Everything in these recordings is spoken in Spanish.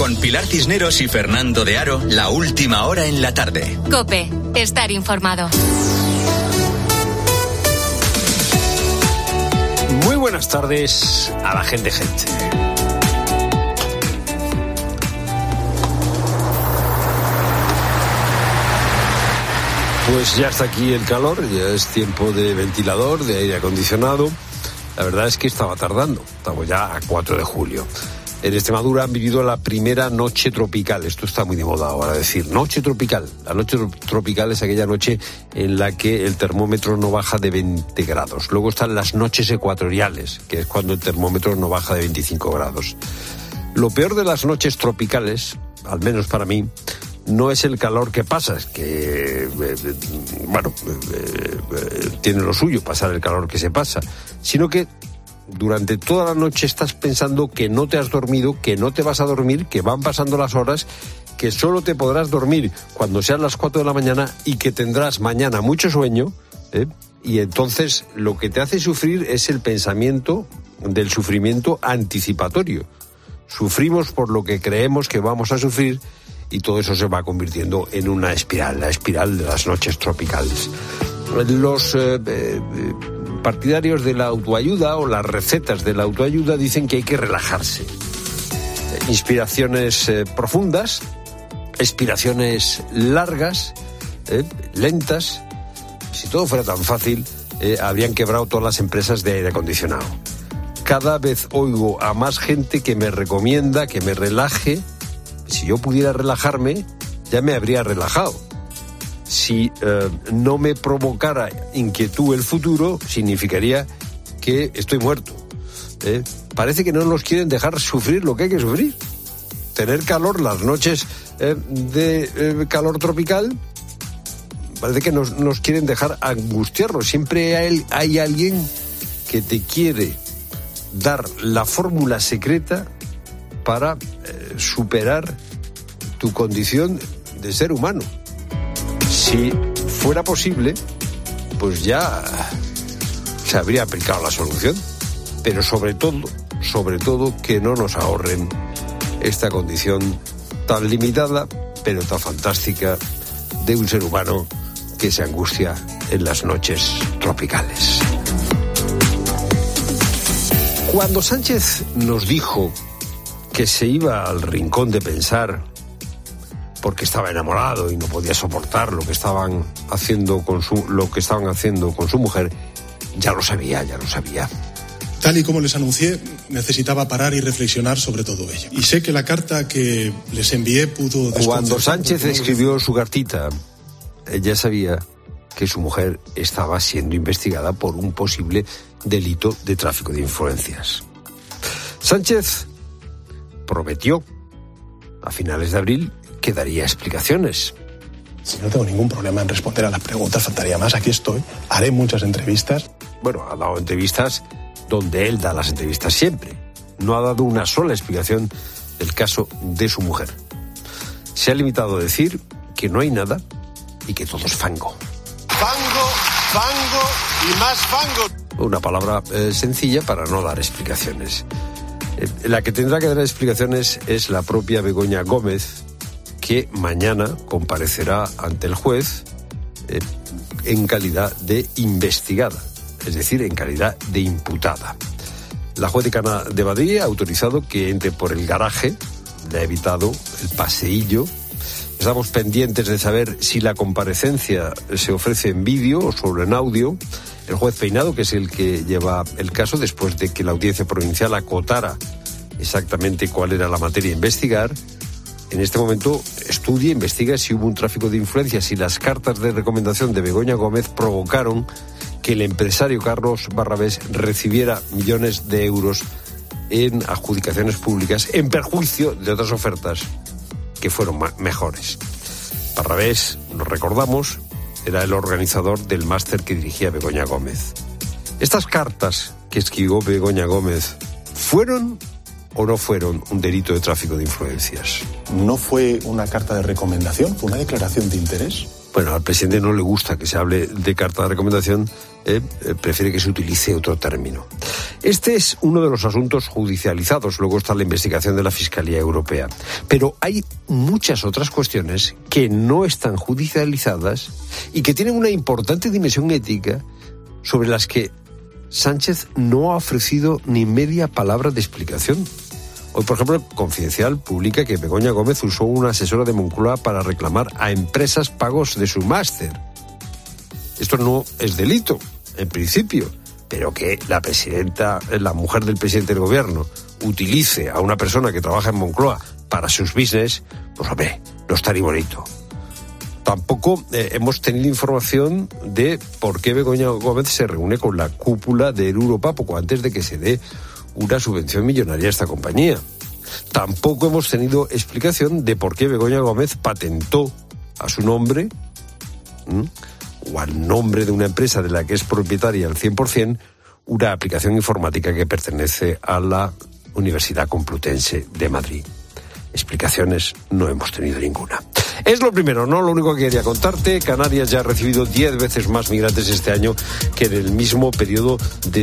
Con Pilar Cisneros y Fernando de Aro, la última hora en la tarde. COPE, estar informado. Muy buenas tardes a la gente. Pues ya está aquí el calor, ya es tiempo de ventilador, de aire acondicionado. La verdad es que estaba tardando, estamos ya a 4 de julio. En Extremadura han vivido la primera noche tropical. Esto está muy de moda ahora, decir noche tropical. La noche tropical es aquella noche en la que el termómetro no baja de 20 grados. Luego están las noches ecuatoriales, que es cuando el termómetro no baja de 25 grados. Lo peor de las noches tropicales, al menos para mí, no es el calor que pasa, es que, tiene lo suyo pasar el calor que se pasa, sino que durante toda la noche estás pensando que no te has dormido, que no te vas a dormir, que van pasando las horas, que solo te podrás dormir cuando sean las 4 de la mañana y que tendrás mañana mucho sueño, y entonces lo que te hace sufrir es el pensamiento del sufrimiento anticipatorio. Sufrimos por lo que creemos que vamos a sufrir y todo eso se va convirtiendo en una espiral, la espiral de las noches tropicales. Los partidarios de la autoayuda o las recetas de la autoayuda dicen que hay que relajarse. Inspiraciones profundas, expiraciones largas, lentas. Si todo fuera tan fácil, habrían quebrado todas las empresas de aire acondicionado. Cada vez oigo a más gente que me recomienda que me relaje. Si yo pudiera relajarme, ya me habría relajado. Si no me provocara inquietud el futuro, significaría que estoy muerto. Parece que no nos quieren dejar sufrir lo que hay que sufrir. Tener calor, las noches de calor tropical, parece que nos quieren dejar angustiarnos. Siempre hay alguien que te quiere dar la fórmula secreta para superar tu condición de ser humano. Si fuera posible, pues ya se habría aplicado la solución. Pero sobre todo, que no nos ahorren esta condición tan limitada, pero tan fantástica, de un ser humano que se angustia en las noches tropicales. Cuando Sánchez nos dijo que se iba al rincón de pensar porque estaba enamorado y no podía soportar lo que estaban haciendo con su mujer, ya lo sabía. Tal y como les anuncié, necesitaba parar y reflexionar sobre todo ello. Y sé que la carta que les envié pudo... Cuando Sánchez escribió su cartita, ella sabía que su mujer estaba siendo investigada por un posible delito de tráfico de influencias. Sánchez prometió a finales de abril que daría explicaciones. Si no tengo ningún problema en responder a las preguntas, faltaría más, aquí estoy, haré muchas entrevistas. Bueno, ha dado entrevistas donde él da las entrevistas siempre. No ha dado una sola explicación del caso de su mujer. Se ha limitado a decir que no hay nada y que todo es fango. Fango y más fango. Una palabra sencilla para no dar explicaciones. La que tendrá que dar explicaciones es la propia Begoña Gómez, que mañana comparecerá ante el juez en calidad de investigada, es decir, en calidad de imputada. La juez decana de Madrid ha autorizado que entre por el garaje, le ha evitado el paseillo. Estamos pendientes de saber si la comparecencia se ofrece en vídeo o solo en audio. El juez Peinado, que es el que lleva el caso, después de que la audiencia provincial acotara exactamente cuál era la materia a investigar, en este momento investiga si hubo un tráfico de influencias y las cartas de recomendación de Begoña Gómez provocaron que el empresario Carlos Barrabés recibiera millones de euros en adjudicaciones públicas en perjuicio de otras ofertas que fueron mejores. Barrabés, nos recordamos, era el organizador del máster que dirigía Begoña Gómez. Estas cartas que escribió Begoña Gómez, ¿fueron o no fueron un delito de tráfico de influencias? No fue una carta de recomendación, fue una declaración de interés. Bueno, al presidente no le gusta que se hable de carta de recomendación, prefiere que se utilice otro término. Este es uno de los asuntos judicializados, luego está la investigación de la Fiscalía Europea. Pero hay muchas otras cuestiones que no están judicializadas y que tienen una importante dimensión ética sobre las que Sánchez no ha ofrecido ni media palabra de explicación. Hoy, por ejemplo, Confidencial publica que Begoña Gómez usó una asesora de Moncloa para reclamar a empresas pagos de su máster. Esto no es delito, en principio, pero que la presidenta, la mujer del presidente del gobierno, utilice a una persona que trabaja en Moncloa para sus business, pues hombre, no está ni bonito. Tampoco hemos tenido información de por qué Begoña Gómez se reúne con la cúpula del Europa poco antes de que se dé una subvención millonaria a esta compañía. Tampoco hemos tenido explicación de por qué Begoña Gómez patentó a su nombre o al nombre de una empresa de la que es propietaria al 100% una aplicación informática que pertenece a la Universidad Complutense de Madrid. Explicaciones no hemos tenido ninguna. Es lo primero, no lo único que quería contarte. Canarias ya ha recibido 10 veces más migrantes este año que en el mismo periodo de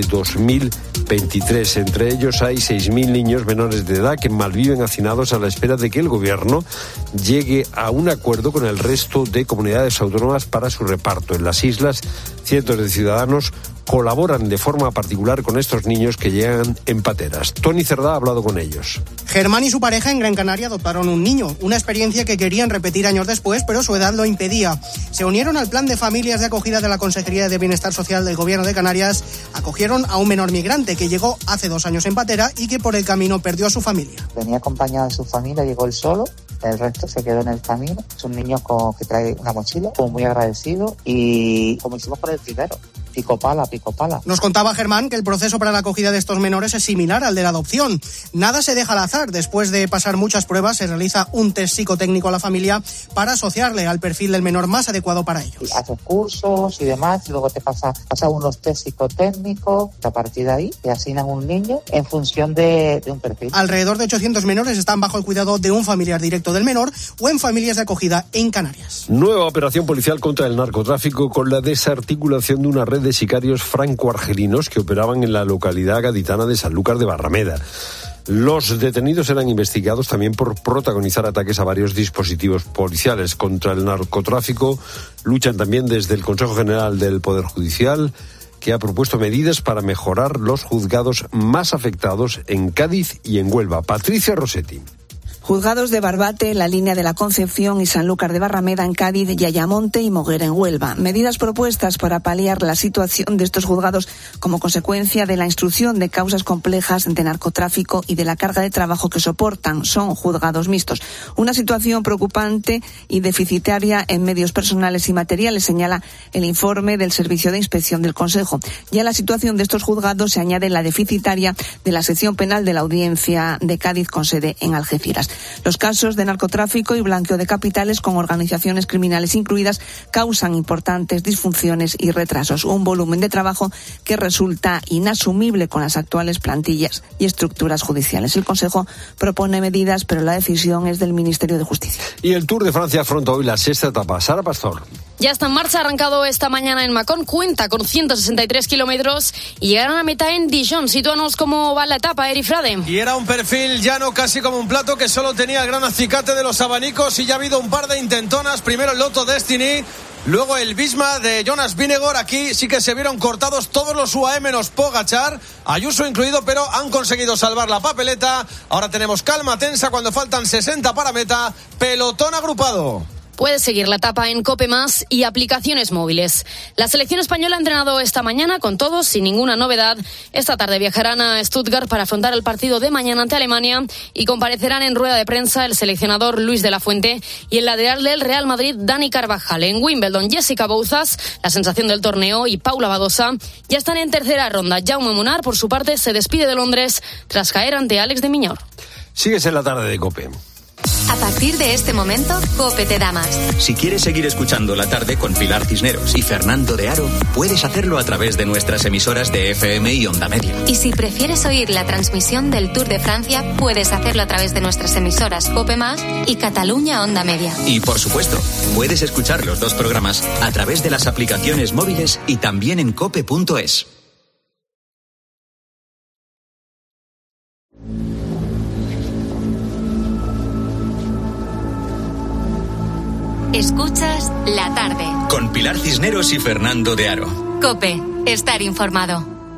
2023. Entre ellos hay 6.000 niños menores de edad que malviven hacinados a la espera de que el gobierno llegue a un acuerdo con el resto de comunidades autónomas para su reparto. En las islas, cientos de ciudadanos colaboran de forma particular con estos niños que llegan en pateras. Tony Cerdá ha hablado con ellos. Germán y su pareja en Gran Canaria adoptaron un niño, una experiencia que querían repetir años después, pero su edad lo impedía. Se unieron al plan de familias de acogida de la Consejería de Bienestar Social del Gobierno de Canarias, acogieron a un menor migrante que llegó hace 2 años en patera y que por el camino perdió a su familia. Venía acompañado de su familia, llegó él solo, el resto se quedó en el camino. Es un niño que trae una mochila, muy agradecido, y como hicimos con el primero, pico pala. Nos contaba Germán que el proceso para la acogida de estos menores es similar al de la adopción. Nada se deja al azar. Después de pasar muchas pruebas, se realiza un test psicotécnico a la familia para asociarle al perfil del menor más adecuado para ellos. Haces cursos y demás, y luego te pasa unos test psicotécnicos. A partir de ahí te asignan un niño en función de un perfil. Alrededor de 800 menores están bajo el cuidado de un familiar directo del menor o en familias de acogida en Canarias. Nueva operación policial contra el narcotráfico con la desarticulación de una red de sicarios franco-argelinos que operaban en la localidad gaditana de Sanlúcar de Barrameda. Los detenidos eran investigados también por protagonizar ataques a varios dispositivos policiales. Contra el narcotráfico luchan también desde el Consejo General del Poder Judicial, que ha propuesto medidas para mejorar los juzgados más afectados en Cádiz y en Huelva. Patricia Rossetti. Juzgados de Barbate, La Línea de la Concepción y Sanlúcar de Barrameda en Cádiz, y Ayamonte y Moguera en Huelva. Medidas propuestas para paliar la situación de estos juzgados como consecuencia de la instrucción de causas complejas de narcotráfico y de la carga de trabajo que soportan. Son juzgados mixtos. Una situación preocupante y deficitaria en medios personales y materiales, señala el informe del Servicio de Inspección del Consejo. Y a la situación de estos juzgados se añade la deficitaria de la sección penal de la Audiencia de Cádiz con sede en Algeciras. Los casos de narcotráfico y blanqueo de capitales con organizaciones criminales incluidas causan importantes disfunciones y retrasos. Un volumen de trabajo que resulta inasumible con las actuales plantillas y estructuras judiciales. El Consejo propone medidas, pero la decisión es del Ministerio de Justicia. Y el Tour de Francia afronta hoy la 6ª etapa. Sara Pastor. Ya está en marcha, arrancado esta mañana en Mâcon, cuenta con 163 kilómetros y llegarán a meta en Dijon. Sitúanos cómo va la etapa, Eri Frade. Y era un perfil llano, casi como un plato, que solo tenía el gran acicate de los abanicos, y ya ha habido un par de intentonas. Primero el Lotto Destiny, luego el Visma de Jonas Vingegaard. Aquí sí que se vieron cortados todos los UAE menos Pogačar, Ayuso incluido, pero han conseguido salvar la papeleta. Ahora tenemos calma tensa cuando faltan 60 para meta, pelotón agrupado. Puedes seguir la etapa en COPE+ y aplicaciones móviles. La selección española ha entrenado esta mañana con todos, sin ninguna novedad. Esta tarde viajarán a Stuttgart para afrontar el partido de mañana ante Alemania y comparecerán en rueda de prensa el seleccionador Luis de la Fuente y el lateral del Real Madrid, Dani Carvajal. En Wimbledon, Jessica Bouzas, la sensación del torneo, y Paula Badosa ya están en tercera ronda. Jaume Munar, por su parte, se despide de Londres tras caer ante Alex de Miñor. Sigues en la tarde de COPE. A partir de este momento, COPE te da más. Si quieres seguir escuchando La Tarde con Pilar Cisneros y Fernando de Aro, puedes hacerlo a través de nuestras emisoras de FM y Onda Media. Y si prefieres oír la transmisión del Tour de Francia, puedes hacerlo a través de nuestras emisoras COPE Más y Cataluña Onda Media. Y por supuesto, puedes escuchar los dos programas a través de las aplicaciones móviles y también en cope.es. Escuchas La Tarde. Con Pilar Cisneros y Fernando de Aro. COPE, estar informado.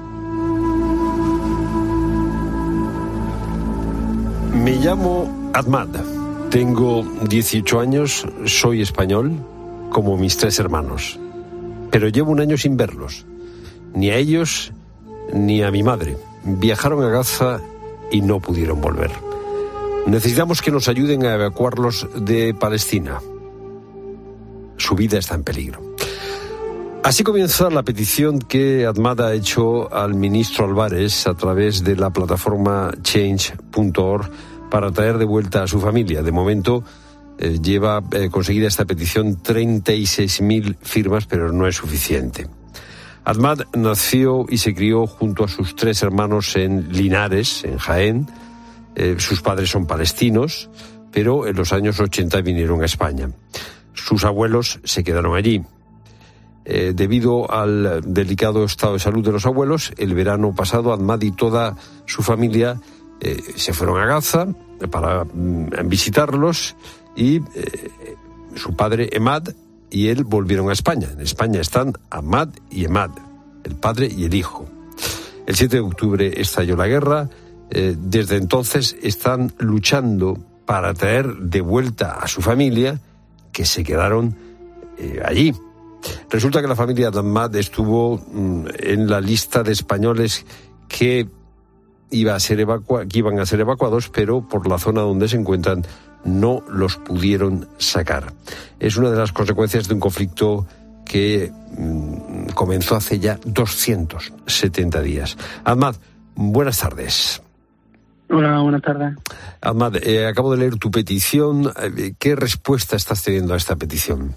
Me llamo Ahmad, tengo 18 años, soy español, como mis 3 hermanos. Pero llevo un año sin verlos, ni a ellos ni a mi madre. Viajaron a Gaza y no pudieron volver. Necesitamos que nos ayuden a evacuarlos de Palestina. Su vida está en peligro. Así comienza la petición que Ahmad ha hecho al ministro Álvarez a través de la plataforma change.org para traer de vuelta a su familia. De momento lleva conseguida esta petición 36.000 firmas, pero no es suficiente. Ahmad nació y se crió junto a sus 3 hermanos en Linares, en Jaén. Sus padres son palestinos, pero en los años 80 vinieron a España. Sus abuelos se quedaron allí. Debido al delicado estado de salud de los abuelos, el verano pasado Ahmad y toda su familia se fueron a Gaza para visitarlos y su padre Emad y él volvieron a España. En España están Ahmad y Emad, el padre y el hijo. El 7 de octubre estalló la guerra. Desde entonces están luchando para traer de vuelta a su familia, que se quedaron allí. Resulta que la familia de Ahmad estuvo en la lista de españoles que iban a ser evacuados, pero por la zona donde se encuentran no los pudieron sacar. Es una de las consecuencias de un conflicto que comenzó hace ya 270 días. Ahmad, buenas tardes. Hola, buenas tardes. Ahmad, acabo de leer tu petición. ¿Qué respuesta estás teniendo a esta petición?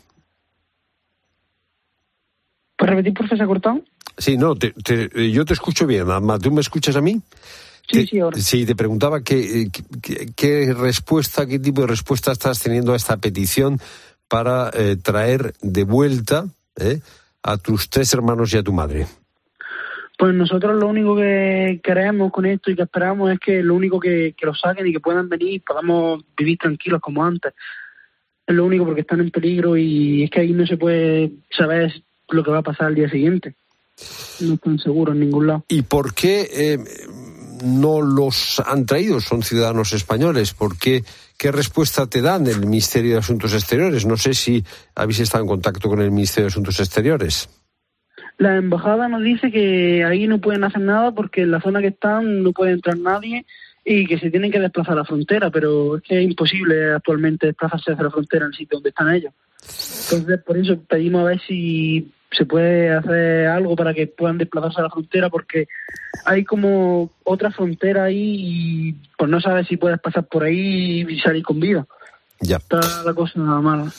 ¿Puedes repetir, por favor, se ha cortado? Sí, no, yo te escucho bien, Ahmad. ¿Tú me escuchas a mí? Sí, ahora. Sí, te preguntaba qué respuesta, qué tipo de respuesta estás teniendo a esta petición para traer de vuelta a tus 3 hermanos y a tu madre. Pues nosotros lo único que queremos con esto y que esperamos es que lo único que los saquen y que puedan venir y podamos vivir tranquilos como antes. Es lo único, porque están en peligro y es que ahí no se puede saber lo que va a pasar al día siguiente. No están seguros en ningún lado. ¿Y por qué no los han traído? Son ciudadanos españoles. ¿Por qué? ¿Qué respuesta te dan el Ministerio de Asuntos Exteriores? No sé si habéis estado en contacto con el Ministerio de Asuntos Exteriores. La embajada nos dice que ahí no pueden hacer nada porque en la zona que están no puede entrar nadie y que se tienen que desplazar a la frontera, pero es que es imposible actualmente desplazarse hacia la frontera en el sitio donde están ellos. Entonces, por eso pedimos a ver si se puede hacer algo para que puedan desplazarse a la frontera, porque hay como otra frontera ahí y pues no sabes si puedes pasar por ahí y salir con vida. Ya. Está la cosa mala.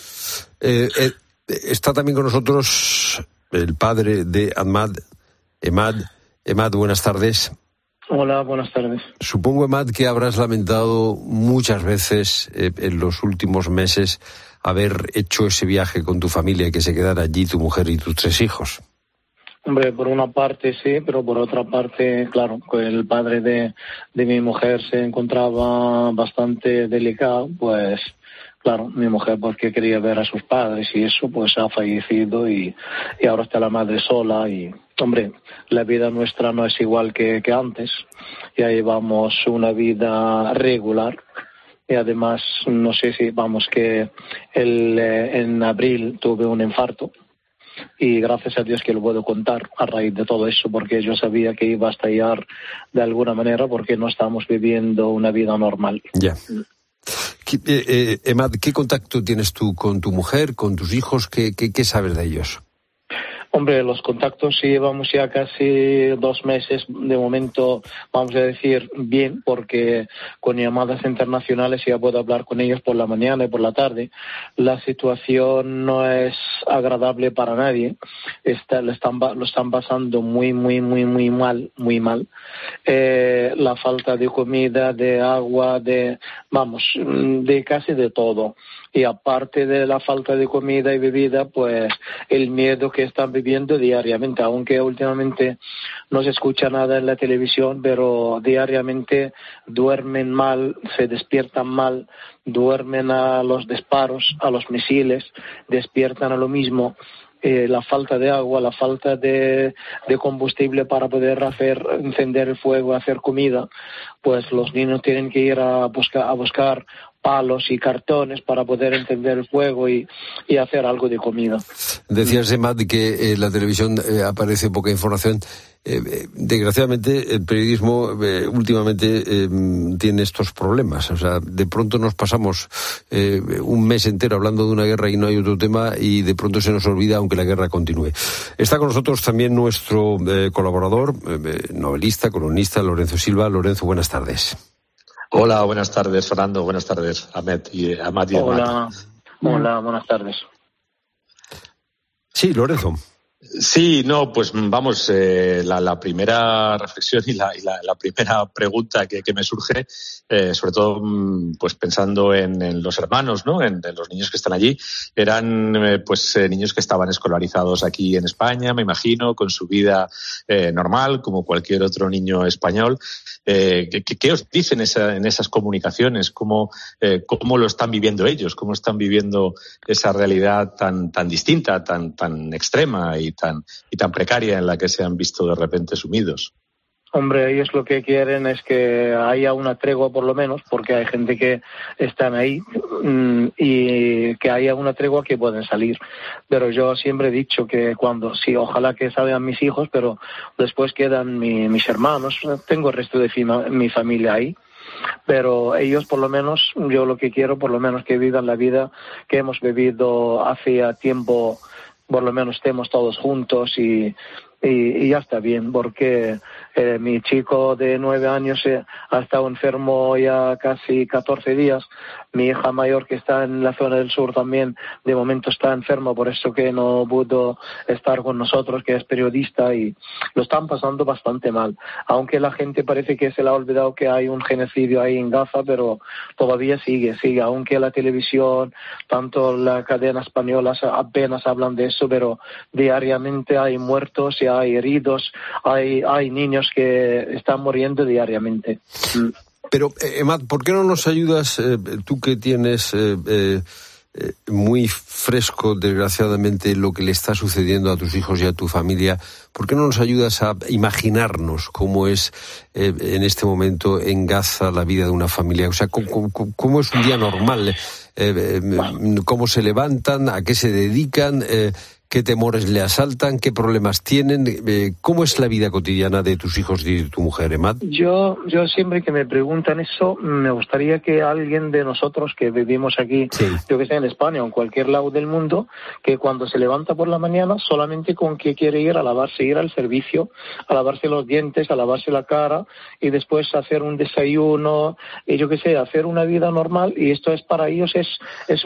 Está también con nosotros el padre de Ahmad, Emad. Emad, buenas tardes. Hola, buenas tardes. Supongo, Emad, que habrás lamentado muchas veces en los últimos meses haber hecho ese viaje con tu familia y que se quedara allí tu mujer y tus 3 hijos. Hombre, por una parte sí, pero por otra parte, claro, el padre de mi mujer se encontraba bastante delicado, pues claro, mi mujer porque quería ver a sus padres y eso, pues ha fallecido y ahora está la madre sola y, hombre, la vida nuestra no es igual que antes. Ya llevamos una vida regular y además, no sé si, vamos, que en abril tuve un infarto y gracias a Dios que lo puedo contar a raíz de todo eso, porque yo sabía que iba a estallar de alguna manera porque no estamos viviendo una vida normal. Ya. Emad, ¿qué contacto tienes tú con tu mujer, con tus hijos? ¿Qué sabes de ellos? Hombre, los contactos sí llevamos ya casi 2 meses, de momento, vamos a decir, bien, porque con llamadas internacionales ya puedo hablar con ellos por la mañana y por la tarde. La situación no es agradable para nadie, lo están pasando muy mal. La falta de comida, de agua, de casi de todo. Y aparte de la falta de comida y bebida, pues el miedo que están viviendo diariamente, aunque últimamente no se escucha nada en la televisión, pero diariamente duermen mal, se despiertan mal, duermen a los disparos, a los misiles, despiertan a lo mismo. La falta de agua, la falta de combustible para poder encender el fuego, hacer comida, pues los niños tienen que ir a buscar palos y cartones para poder encender el fuego y hacer algo de comida. Decías, Emad, que en la televisión aparece poca información. Desgraciadamente el periodismo últimamente tiene estos problemas. O sea, de pronto nos pasamos un mes entero hablando de una guerra y no hay otro tema, y de pronto se nos olvida, aunque la guerra continúe. Está con nosotros también nuestro colaborador, novelista, columnista, Lorenzo Silva. Lorenzo, buenas tardes. Hola, buenas tardes, Fernando. Buenas tardes, Ahmed y Amad. Hola, buenas tardes. Sí, Lorenzo. Sí, no, pues vamos, la primera reflexión y la primera pregunta que me surge, sobre todo pues pensando en los hermanos, ¿no? En los niños que están allí, eran niños que estaban escolarizados aquí en España, me imagino, con su vida normal, como cualquier otro niño español. ¿Qué os dicen en esas comunicaciones? ¿Cómo lo están viviendo ellos? ¿Cómo están viviendo esa realidad tan distinta, tan extrema y tan precaria en la que se han visto de repente sumidos? Hombre, ellos lo que quieren es que haya una tregua por lo menos, porque hay gente que están ahí y que haya una tregua que pueden salir. Pero yo siempre he dicho que ojalá que salgan mis hijos, pero después quedan mis hermanos. Tengo el resto de mi familia ahí. Pero ellos, por lo menos, yo lo que quiero, por lo menos que vivan la vida que hemos vivido hace tiempo, por lo menos estemos todos juntos y ya está bien, porque mi chico de 9 años ha estado enfermo ya casi 14 días. Mi hija mayor, que está en la zona del sur, también de momento está enferma, por eso que no pudo estar con nosotros, que es periodista, y lo están pasando bastante mal. Aunque la gente parece que se le ha olvidado que hay un genocidio ahí en Gaza, pero todavía sigue. Aunque la televisión, tanto la cadena española apenas hablan de eso, pero diariamente hay muertos y hay heridos, hay niños que están muriendo diariamente. Pero, Emad, ¿por qué no nos ayudas, tú que tienes muy fresco, desgraciadamente, lo que le está sucediendo a tus hijos y a tu familia? ¿Por qué no nos ayudas a imaginarnos cómo es en este momento en Gaza la vida de una familia? O sea, ¿cómo es un día normal? ¿Cómo se levantan? ¿A qué se dedican? ¿Qué temores le asaltan? ¿Qué problemas tienen? ¿Cómo es la vida cotidiana de tus hijos y de tu mujer, Emad? Yo siempre que me preguntan eso, me gustaría que alguien de nosotros que vivimos aquí, yo que sé, en España o en cualquier lado del mundo, que cuando se levanta por la mañana, solamente con que quiere ir a lavarse, ir al servicio, a lavarse los dientes, a lavarse la cara y después hacer un desayuno, y yo que sé, hacer una vida normal, y esto es para ellos es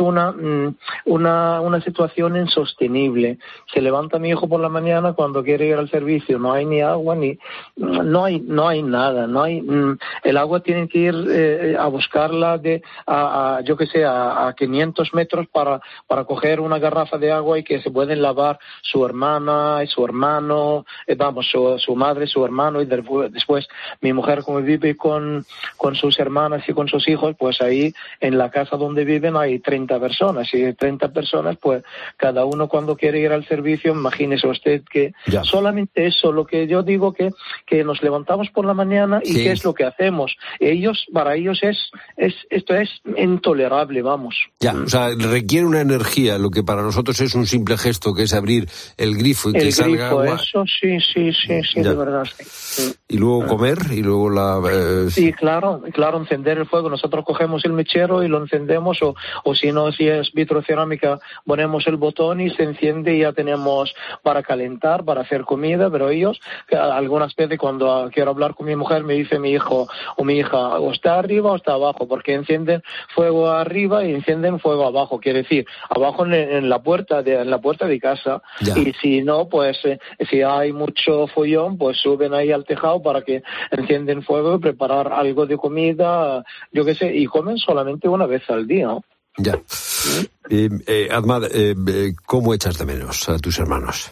una situación insostenible. Se levanta mi hijo por la mañana cuando quiere ir al servicio, no hay ni agua, no hay nada, el agua tienen que ir a buscarla yo que sé, a 500 metros para coger una garrafa de agua, y que se pueden lavar su hermana y su hermano, su madre, su hermano, y después mi mujer, como vive con sus hermanas y con sus hijos, pues ahí en la casa donde viven hay 30 personas, y 30 personas, pues cada uno cuando quiere ir al servicio, imagínese usted que solamente eso, lo que yo digo, que nos levantamos por la mañana y qué es lo que hacemos. Para ellos esto es intolerable, vamos. O sea, requiere una energía, lo que para nosotros es un simple gesto, que es abrir el grifo y que salga agua. Eso sí, de verdad, sí. Y luego comer, y luego Sí, claro, encender el fuego. Nosotros cogemos el mechero y lo encendemos, o si no, si es vitrocerámica, ponemos el botón y se enciende y ya tenemos para calentar, para hacer comida, pero ellos, algunas veces cuando quiero hablar con mi mujer, me dice mi hijo o mi hija, o está arriba o está abajo, porque encienden fuego arriba y encienden fuego abajo, quiere decir, abajo en la puerta de casa, ya. Y si no, pues si hay mucho follón, pues suben ahí al tejado para que encienden fuego y preparar algo de comida, yo qué sé, y comen solamente una vez al día, ¿no? Ya. Ahmad, ¿cómo echas de menos a tus hermanos?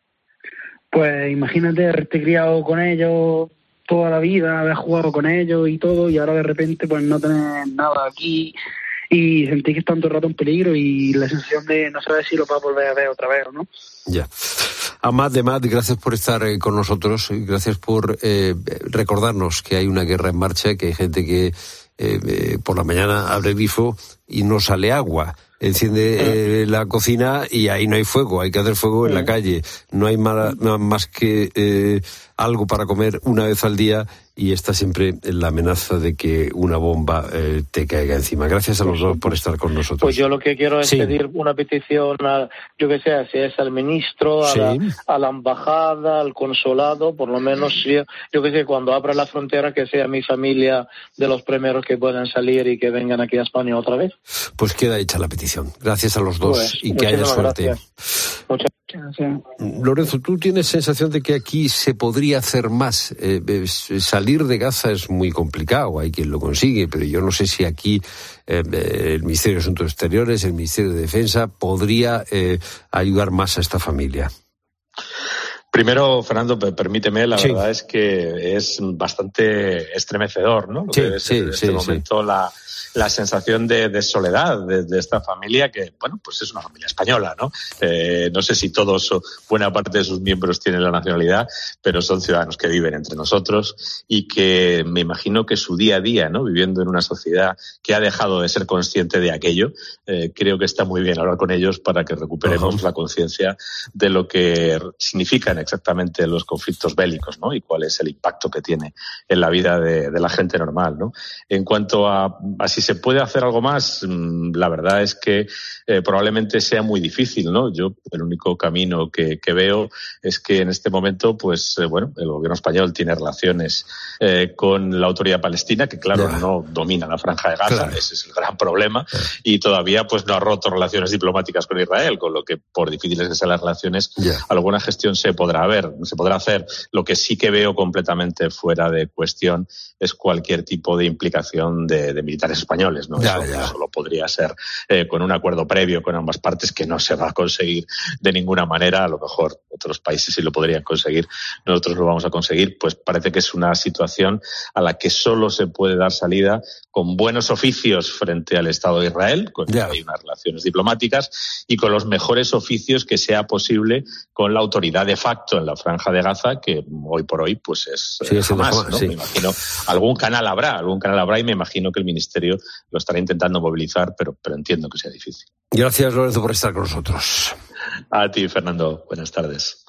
Pues imagínate haberte criado con ellos toda la vida, haber jugado con ellos y todo, y ahora de repente pues no tener nada aquí y sentir que están todo el rato en peligro y la sensación de no saber si lo vas a volver a ver otra vez o no. Ya. Ahmad, gracias por estar con nosotros, gracias por recordarnos que hay una guerra en marcha, que hay gente que por la mañana abre el grifo y no sale agua, enciende la cocina y ahí no hay fuego, hay que hacer fuego en la calle, no hay más que algo para comer una vez al día y está siempre la amenaza de que una bomba te caiga encima. Gracias a los dos por estar con nosotros. Pues yo lo que quiero es pedir una petición, yo que sé, si es al ministro, a la embajada, al consulado, por lo menos yo que sé, cuando abra la frontera, que sea mi familia de los primeros que puedan salir y que vengan aquí a España otra vez. Pues queda hecha la petición. Gracias a los dos y que haya suerte. Gracias. Muchas gracias. Lorenzo, ¿tú tienes sensación de que aquí se podría hacer más? Salir de Gaza es muy complicado, hay quien lo consigue, pero yo no sé si aquí el Ministerio de Asuntos Exteriores, el Ministerio de Defensa podría ayudar más a esta familia. Primero, Fernando, permíteme, la verdad es que es bastante estremecedor, ¿no? Lo que es en este momento la sensación de soledad de esta familia que, bueno, pues es una familia española, ¿no? No sé si todos o buena parte de sus miembros tienen la nacionalidad, pero son ciudadanos que viven entre nosotros y que me imagino que su día a día, ¿no? Viviendo en una sociedad que ha dejado de ser consciente de aquello, creo que está muy bien hablar con ellos para que recuperemos la conciencia de lo que significan exactamente los conflictos bélicos, ¿no? Y cuál es el impacto que tiene en la vida de la gente normal, ¿no? En cuanto a si se puede hacer algo más, la verdad es que probablemente sea muy difícil, ¿no? Yo el único camino que veo es que en este momento, pues el gobierno español tiene relaciones con la autoridad palestina, que claro, no domina la Franja de Gaza, ese es el gran problema, y todavía pues no ha roto relaciones diplomáticas con Israel, con lo que por difíciles que sean las relaciones, alguna gestión se podrá hacer. Lo que sí que veo completamente fuera de cuestión es cualquier tipo de implicación de militares españoles, ¿no? Eso solo podría ser con un acuerdo previo con ambas partes que no se va a conseguir de ninguna manera. A lo mejor otros países sí lo podrían conseguir, nosotros lo vamos a conseguir. Pues parece que es una situación a la que solo se puede dar salida con buenos oficios frente al Estado de Israel, con hay unas relaciones diplomáticas, y con los mejores oficios que sea posible con la autoridad de facto en la Franja de Gaza, que hoy por hoy pues es Hamás, ¿no? Me imagino algún canal habrá y me imagino que el Ministerio lo estará intentando movilizar, pero entiendo que sea difícil. Gracias, Lorenzo, por estar con nosotros. A ti, Fernando. Buenas tardes.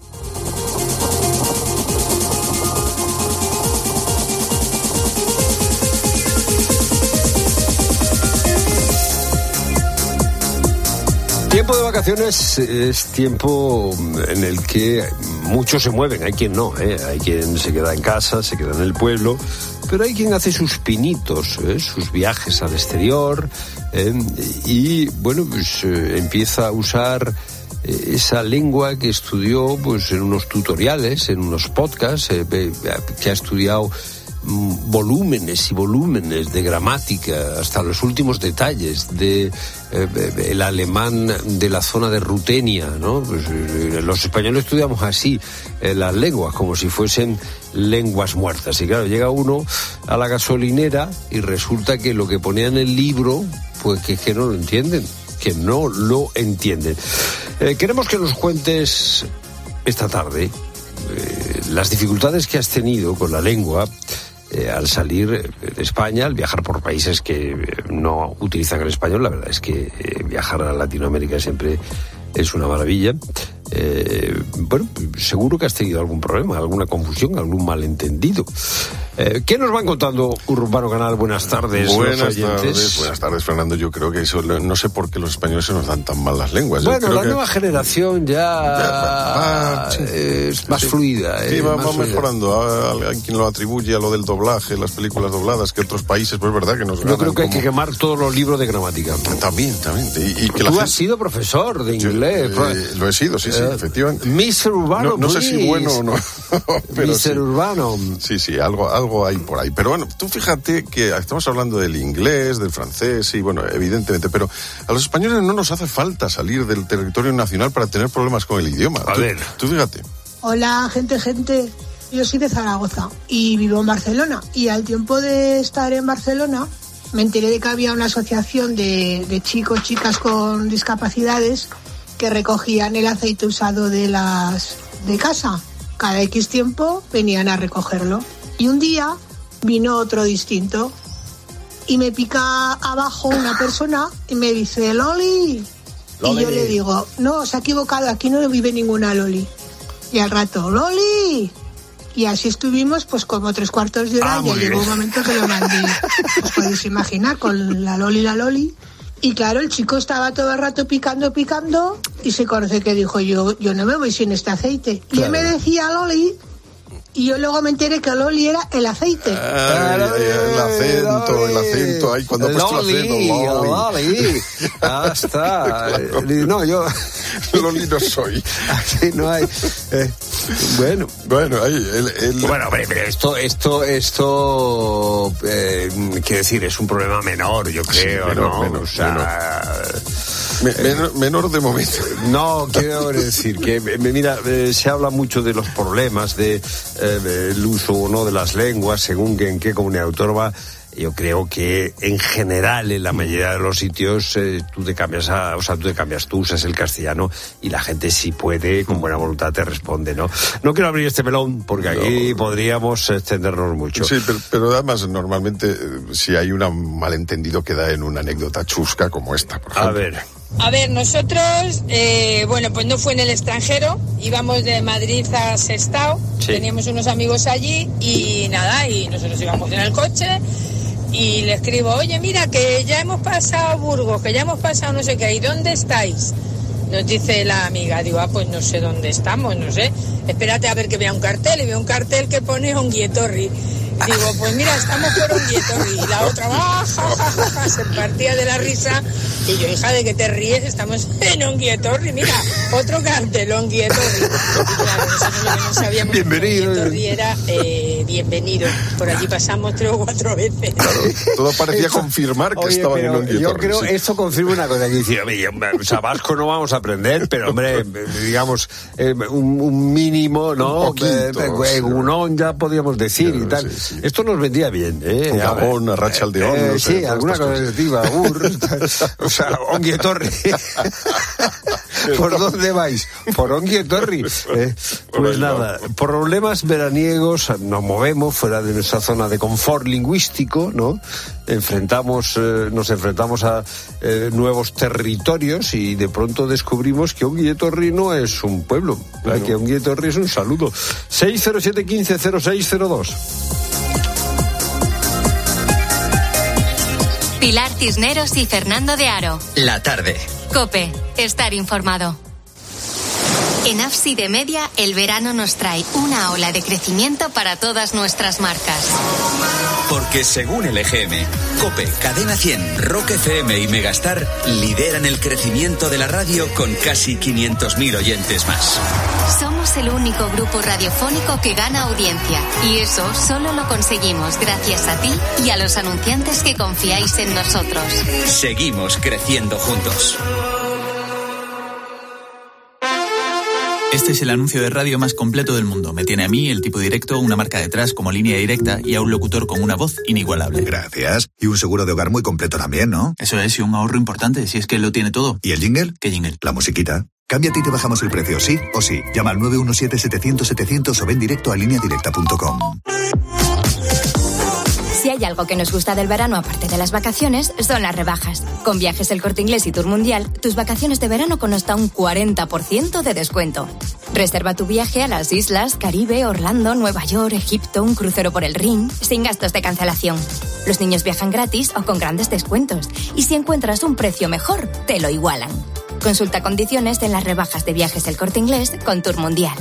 Tiempo de vacaciones es tiempo en el que muchos se mueven, hay quien no, hay quien se queda en casa, se queda en el pueblo, pero hay quien hace sus pinitos, sus viajes al exterior, y bueno, pues empieza a usar esa lengua que estudió pues en unos tutoriales, en unos podcasts, que ha estudiado volúmenes y volúmenes de gramática hasta los últimos detalles de el alemán de la zona de Rutenia, ¿no? Pues, los españoles estudiamos así las lenguas como si fuesen lenguas muertas, y claro, llega uno a la gasolinera y resulta que lo que ponía en el libro pues que no lo entienden, queremos que nos cuentes esta tarde las dificultades que has tenido con la lengua al salir de España, al viajar por países que no utilizan el español. La verdad es que viajar a Latinoamérica siempre es una maravilla. Seguro que has tenido algún problema, alguna confusión, algún malentendido. ¿Qué nos van contando, Urbano Canal? Buenas tardes. Buenas tardes, Fernando. Yo creo que eso, no sé por qué los españoles se nos dan tan mal las lenguas. Bueno, la nueva generación es más fluida. Sí, va mejorando. A quien lo atribuye a lo del doblaje, las películas dobladas, que otros países, pues es verdad que nos ganan. Yo creo que hay que quemar todos los libros de gramática. También. Y que Tú has sido profesor de inglés. Lo he sido, sí, efectivamente. Mr. Urbano, no sé si bueno o no. Pero Mr. Urbano. Sí, algo hay por ahí. Pero bueno, tú fíjate que estamos hablando del inglés, del francés, y bueno, evidentemente, pero a los españoles no nos hace falta salir del territorio nacional para tener problemas con el idioma. Tú fíjate. Hola, gente. Yo soy de Zaragoza y vivo en Barcelona. Y al tiempo de estar en Barcelona, me enteré de que había una asociación de chicas con discapacidades que recogían el aceite usado de casa. Cada X tiempo venían a recogerlo. Y un día vino otro distinto y me pica abajo una persona y me dice, Loli. Y yo le digo, no, se ha equivocado, aquí no vive ninguna Loli. Y al rato, Loli. Y así estuvimos pues como 3/4 de hora y ya llegó un momento que lo mandé. Os podéis imaginar, con la Loli. Y claro, el chico estaba todo el rato picando y se conoce que dijo, yo no me voy sin este aceite. Claro. Y él me decía Loli. Y yo luego me enteré que Loli era el aceite. El acento, ahí cuando he puesto el acento, Loli. Ah, está. Claro. No, yo... Loli no soy. Aquí no hay... Bueno, ahí... Bueno, hombre, pero esto quiero decir, es un problema menor, yo creo, menor, menor de momento. No, quiero decir que, mira, se habla mucho de los problemas el uso o no de las lenguas según en qué comunidad autónoma. Yo creo que en general en la mayoría de los sitios tú usas el castellano y la gente si puede con buena voluntad te responde, ¿no? No quiero abrir este melón porque aquí podríamos extendernos mucho. Sí, pero además normalmente si hay un malentendido queda en una anécdota chusca como esta, por ejemplo. A ver, nosotros, pues no fue en el extranjero, íbamos de Madrid a Sestao, teníamos unos amigos allí y nosotros íbamos en el coche y le escribo, oye, mira, que ya hemos pasado Burgos, que ya hemos pasado no sé qué, ¿y dónde estáis? Nos dice la amiga, digo, pues no sé dónde estamos, no sé, espérate a ver que vea un cartel, y veo un cartel que pone Onguietorri. Digo, pues mira, estamos por Onguietorri. Y la otra, se partía de la risa. Y yo, hija, ¿de qué te ríes? Estamos en Onguietorri. Mira, otro cartel, Onguietorri. Y claro, nosotros lo que no sabíamos que Onguietorri era bienvenido. Por allí pasamos 3 o 4 veces. Claro, todo parecía confirmar que estaban en Onguietorri. Yo creo que esto confirma una cosa que dice, vasco no vamos a aprender, pero hombre, digamos, un mínimo, ¿no? Egunon ya podríamos decir y tal. Sí. Esto nos vendía bien, ¿eh? Gabón, Arratsaldeon, no sé. Sí, alguna cosa positiva, o sea, Onguietorri. ¿Por dónde vais? Por Onguietorri. Pues nada, por problemas veraniegos nos movemos fuera de nuestra zona de confort lingüístico, ¿no? Nos enfrentamos a nuevos territorios y de pronto descubrimos que Onguietorri no es un pueblo, bueno. Que Onguietorri es un saludo. 607 15 0602. Pilar Cisneros y Fernando de Aro. La tarde. COPE. Estar informado. En Ábside Media, el verano nos trae una ola de crecimiento para todas nuestras marcas. Porque según el EGM, COPE, Cadena 100, Rock FM y Megastar lideran el crecimiento de la radio con casi 500.000 oyentes más. Somos el único grupo radiofónico que gana audiencia. Y eso solo lo conseguimos gracias a ti y a los anunciantes que confiáis en nosotros. Seguimos creciendo juntos. Este es el anuncio de radio más completo del mundo. Me tiene a mí, el tipo directo, una marca detrás como línea directa y a un locutor con una voz inigualable. Gracias. Y un seguro de hogar muy completo también, ¿no? Eso es, y un ahorro importante, si es que lo tiene todo. ¿Y el jingle? ¿Qué jingle? La musiquita. Cámbiate y te bajamos el precio, sí o sí. Llama al 917-700-700 o ven directo a lineadirecta.com. Si hay algo que nos gusta del verano aparte de las vacaciones, son las rebajas. Con Viajes El Corte Inglés y Tour Mundial, tus vacaciones de verano con hasta un 40% de descuento. Reserva tu viaje a las islas, Caribe, Orlando, Nueva York, Egipto, un crucero por el Rin, sin gastos de cancelación. Los niños viajan gratis o con grandes descuentos. Y si encuentras un precio mejor, te lo igualan. Consulta condiciones en las rebajas de Viajes El Corte Inglés con Tour Mundial.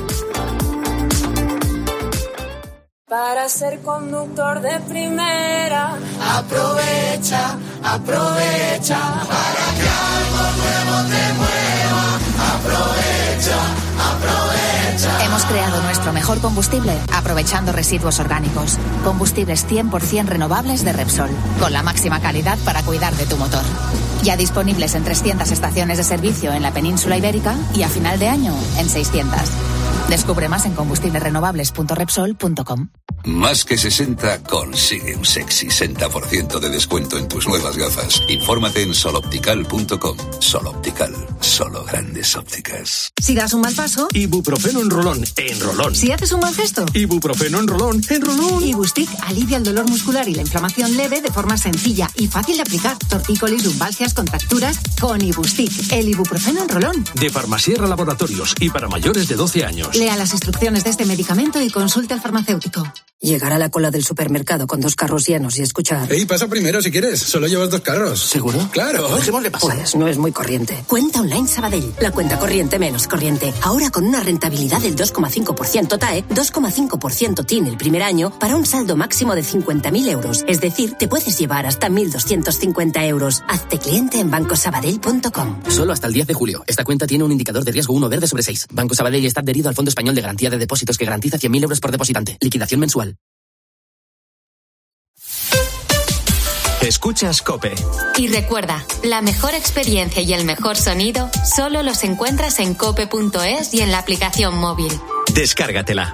Para ser conductor de primera, aprovecha, aprovecha, para que algo nuevo te mueva, aprovecha, aprovecha. Hemos creado nuestro mejor combustible aprovechando residuos orgánicos. Combustibles 100% renovables de Repsol, con la máxima calidad para cuidar de tu motor. Ya disponibles en 300 estaciones de servicio en la península ibérica y a final de año en 600. Descubre más en combustiblesrenovables.repsol.com. Más que 60 consigue un sexy 60% de descuento en tus nuevas gafas. Infórmate en soloptical.com. Soloptical, solo grandes ópticas. Si das un mal paso, ibuprofeno en rolón, en rolón. Si haces un mal gesto, ibuprofeno en rolón, en rolón. Ibustic alivia el dolor muscular y la inflamación leve de forma sencilla y fácil de aplicar. Tortícolis, lumbalgias, contracturas, con Ibustic, el ibuprofeno en rolón. De Farmasierra Laboratorios y para mayores de 12 años. Lea las instrucciones de este medicamento y consulte al farmacéutico. Llegar a la cola del supermercado con 2 carros llenos y escuchar... Ey, pasa primero si quieres. Solo llevas 2 carros. ¿Seguro? ¡Claro! Dejémosle pasar. Pues no es muy corriente. Cuenta Online Sabadell. La cuenta corriente menos corriente. Ahora con una rentabilidad del 2,5% TAE, 2,5% TIN el primer año, para un saldo máximo de 50.000 euros. Es decir, te puedes llevar hasta 1.250 euros. Hazte cliente en bancosabadell.com. Solo hasta el 10 de julio. Esta cuenta tiene un indicador de riesgo 1 verde sobre 6. Banco Sabadell está adherido al Fondo Español de Garantía de Depósitos que garantiza 100.000 euros por depositante. Liquidación mensual. Escuchas COPE. Y recuerda, la mejor experiencia y el mejor sonido solo los encuentras en cope.es y en la aplicación móvil. Descárgatela.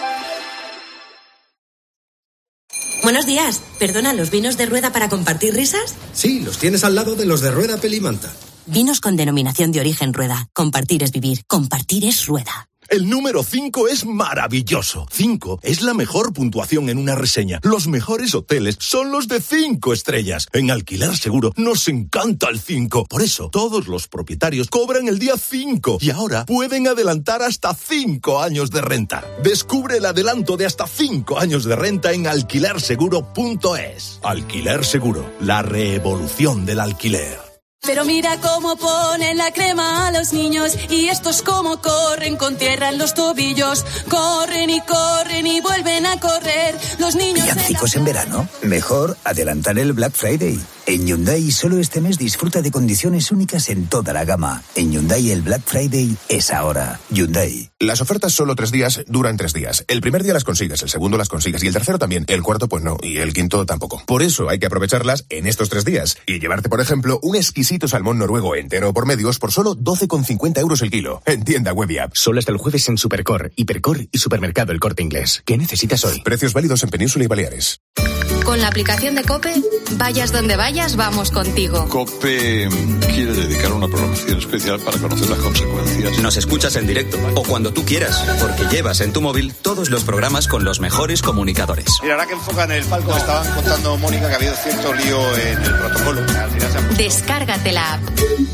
Buenos días. Perdona, ¿los vinos de Rueda para compartir risas? Sí, los tienes al lado de los de Rueda Pelimanta. Vinos con denominación de origen Rueda. Compartir es vivir. Compartir es Rueda. El número 5 es maravilloso. 5 es la mejor puntuación en una reseña. Los mejores hoteles son los de 5 estrellas. En Alquiler Seguro nos encanta el 5. Por eso, todos los propietarios cobran el día 5 y ahora pueden adelantar hasta 5 años de renta. Descubre el adelanto de hasta 5 años de renta en alquilerseguro.es. Alquiler Seguro, la revolución del alquiler. Pero mira cómo ponen la crema a los niños y estos cómo corren con tierra en los tobillos. Corren y vuelven a correr. Los niños... ¿Villancicos en verano? Mejor adelantar el Black Friday. En Hyundai solo este mes disfruta de condiciones únicas en toda la gama. En Hyundai el Black Friday es ahora. Hyundai. Las ofertas solo 3 días duran 3 días. El primer día las consigues, el segundo las consigues y el tercero también. El cuarto pues no y el quinto tampoco. Por eso hay que aprovecharlas en estos 3 días y llevarte, por ejemplo, un exquisito salmón noruego entero por medios por solo 12,50 euros el kilo. En tienda web y app. Solo hasta el jueves en Supercor, Hipercor y Supermercado El Corte Inglés. ¿Qué necesitas hoy? Precios válidos en Península y Baleares. Con la aplicación de COPE, vayas donde vayas, vamos contigo. COPE quiere dedicar una programación especial para conocer las consecuencias. Nos escuchas en directo o cuando tú quieras, porque llevas en tu móvil todos los programas con los mejores comunicadores. Mira, ahora que enfocan el palco, me estaban contando, Mónica, que ha habido cierto lío en el protocolo. Descárgate la app.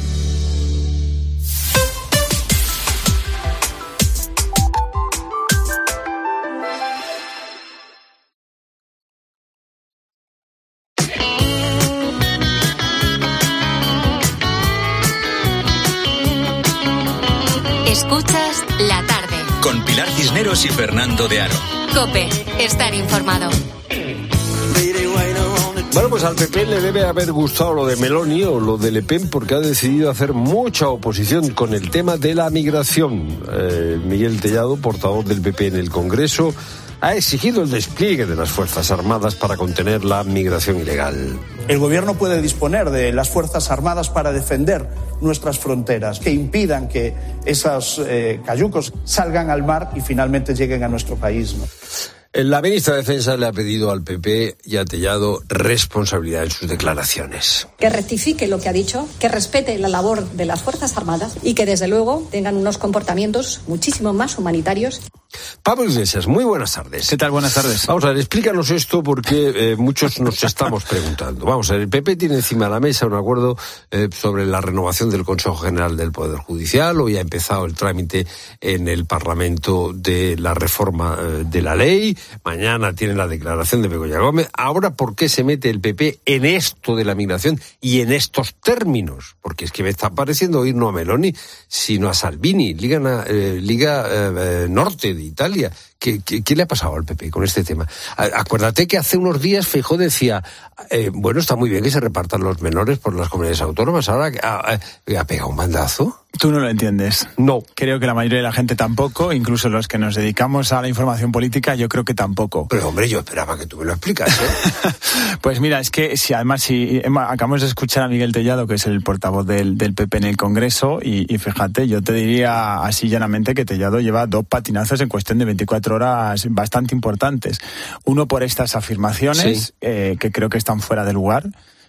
Escuchas La Tarde. Con Pilar Cisneros y Fernando de Aro. COPE, estar informado. Bueno, pues al PP le debe haber gustado lo de Meloni o lo de Le Pen porque ha decidido hacer mucha oposición con el tema de la migración. Miguel Tellado, portavoz del PP en el Congreso, ha exigido el despliegue de las Fuerzas Armadas para contener la migración ilegal. El gobierno puede disponer de las Fuerzas Armadas para defender nuestras fronteras, que impidan que esos cayucos salgan al mar y finalmente lleguen a nuestro país, ¿no? La ministra de Defensa le ha pedido al PP y a Tellado responsabilidad en sus declaraciones. Que rectifique lo que ha dicho, que respete la labor de las Fuerzas Armadas y que desde luego tengan unos comportamientos muchísimo más humanitarios. Pablo Iglesias, muy buenas tardes. ¿Qué tal? Buenas tardes. Vamos a ver, explícanos esto porque muchos nos estamos preguntando. Vamos a ver, el PP tiene encima de la mesa un acuerdo sobre la renovación del Consejo General del Poder Judicial. Hoy ha empezado el trámite en el Parlamento de la reforma de la ley. Mañana tiene la declaración de Begoña Gómez. Ahora, ¿por qué se mete el PP en esto de la migración y en estos términos? Porque es que me está pareciendo oír no a Meloni, sino a Salvini, Liga Norte de Italia. ¿Qué le ha pasado al PP con este tema? Acuérdate que hace unos días Feijóo decía, bueno, está muy bien que se repartan los menores por las comunidades autónomas, ahora ha pegado un mandazo. Tú no lo entiendes. No. Creo que la mayoría de la gente tampoco, incluso los que nos dedicamos a la información política, yo creo que tampoco. Pero hombre, yo esperaba que tú me lo explicas, Pues mira, es que si acabamos de escuchar a Miguel Tellado, que es el portavoz del PP en el Congreso, y fíjate, yo te diría así llanamente que Tellado lleva 2 patinazos en cuestión de 24 horas bastante importantes. Uno por estas afirmaciones, que creo que están fuera de lugar.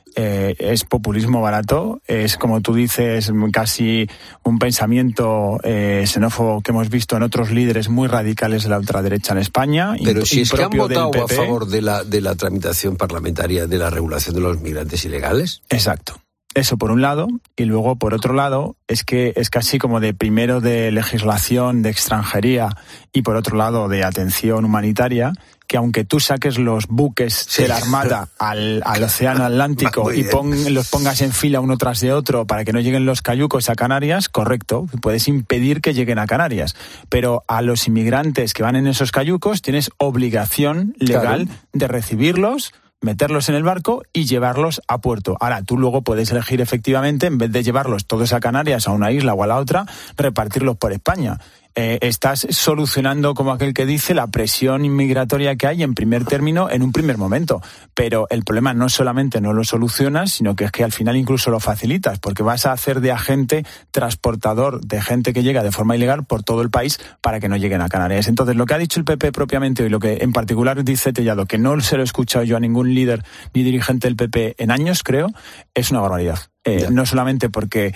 Es populismo barato, es, como tú dices, casi un pensamiento xenófobo que hemos visto en otros líderes muy radicales de la ultraderecha en España. Pero si es que han votado a favor de la tramitación parlamentaria de la regulación de los migrantes ilegales. Exacto. Eso por un lado, y luego por otro lado es que es casi como de primero de legislación de extranjería y por otro lado de atención humanitaria, que aunque tú saques los buques de la Armada al Océano Atlántico y los pongas en fila uno tras de otro para que no lleguen los cayucos a Canarias, correcto, puedes impedir que lleguen a Canarias, pero a los inmigrantes que van en esos cayucos tienes obligación legal de recibirlos, meterlos en el barco y llevarlos a puerto. Ahora, tú luego puedes elegir efectivamente, en vez de llevarlos todos a Canarias, a una isla o a la otra, repartirlos por España. Estás solucionando, como aquel que dice, la presión inmigratoria que hay en primer término en un primer momento. Pero el problema no solamente no lo solucionas, sino que es que al final incluso lo facilitas, porque vas a hacer de agente transportador de gente que llega de forma ilegal por todo el país para que no lleguen a Canarias. Entonces, lo que ha dicho el PP propiamente hoy, lo que en particular dice Tellado, que no se lo he escuchado yo a ningún líder ni dirigente del PP en años, creo, es una barbaridad. No solamente porque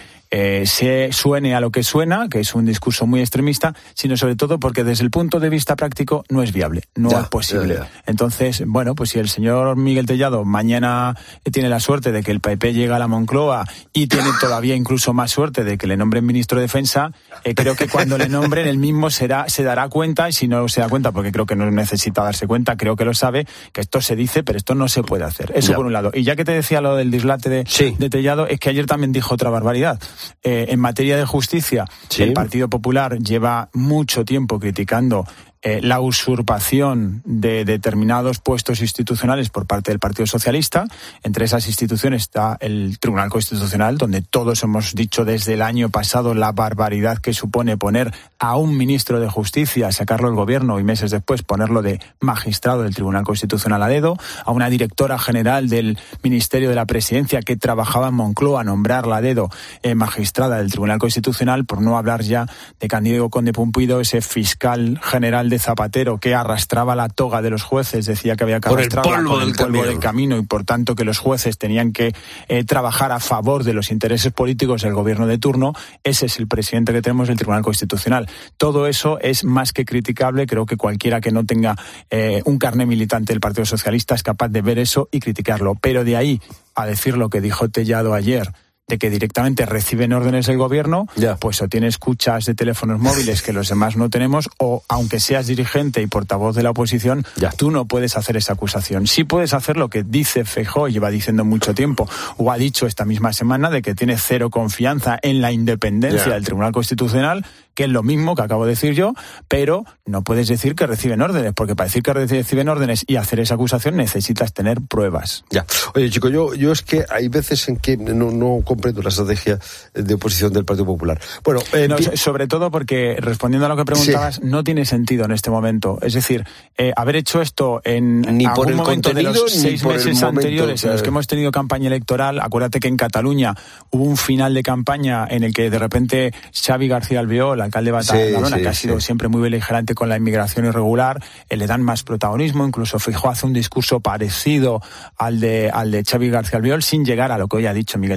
se suene a lo que suena, que es un discurso muy extremista, sino sobre todo porque desde el punto de vista práctico no es viable, no es posible. Entonces, bueno, pues si el señor Miguel Tellado mañana tiene la suerte de que el PP llega a la Moncloa y tiene todavía incluso más suerte de que le nombren ministro de Defensa, creo que cuando le nombren él mismo se dará cuenta, y si no se da cuenta, porque creo que no necesita darse cuenta, creo que lo sabe, que esto se dice, pero esto no se puede hacer. Eso por un lado. Y ya que te decía lo del dislate de Tellado, es que ayer también dijo otra barbaridad. En materia de justicia, el Partido Popular lleva mucho tiempo criticando la usurpación de determinados puestos institucionales por parte del Partido Socialista. Entre esas instituciones está el Tribunal Constitucional, donde todos hemos dicho desde el año pasado la barbaridad que supone poner a un ministro de Justicia, sacarlo del gobierno y meses después ponerlo de magistrado del Tribunal Constitucional a dedo, a una directora general del Ministerio de la Presidencia que trabajaba en Moncloa, nombrarla a dedo magistrada del Tribunal Constitucional, por no hablar ya de Cándido Conde Pumpido, ese fiscal general de Zapatero que arrastraba la toga de los jueces, decía que había que arrastrarla con el polvo del camino y por tanto que los jueces tenían que trabajar a favor de los intereses políticos del gobierno de turno. Ese es el presidente que tenemos del Tribunal Constitucional. Todo eso es más que criticable. Creo que cualquiera que no tenga un carné militante del Partido Socialista es capaz de ver eso y criticarlo. Pero de ahí a decir lo que dijo Tellado ayer, de que directamente reciben órdenes del gobierno, pues o tiene escuchas de teléfonos móviles que los demás no tenemos, o aunque seas dirigente y portavoz de la oposición, tú no puedes hacer esa acusación. Sí puedes hacer lo que dice Feijóo, lleva diciendo mucho tiempo, o ha dicho esta misma semana, de que tiene cero confianza en la independencia del Tribunal Constitucional, que es lo mismo que acabo de decir yo, pero no puedes decir que reciben órdenes, porque para decir que reciben órdenes y hacer esa acusación necesitas tener pruebas. Oye, chico, yo es que hay veces en que no comprendo la estrategia de oposición del Partido Popular. Bueno, sobre todo porque, respondiendo a lo que preguntabas, no tiene sentido en este momento. Es decir, haber hecho esto en ni algún por el momento de los 6 meses anteriores en los que hemos tenido campaña electoral. Acuérdate que en Cataluña hubo un final de campaña en el que de repente Xavi García Albiol, alcalde de Badalona, que ha sido siempre muy beligerante con la inmigración irregular, le dan más protagonismo. Incluso Feijóo hace un discurso parecido al de Xavi García Albiol, sin llegar a lo que hoy ha dicho Miguel Tellado, en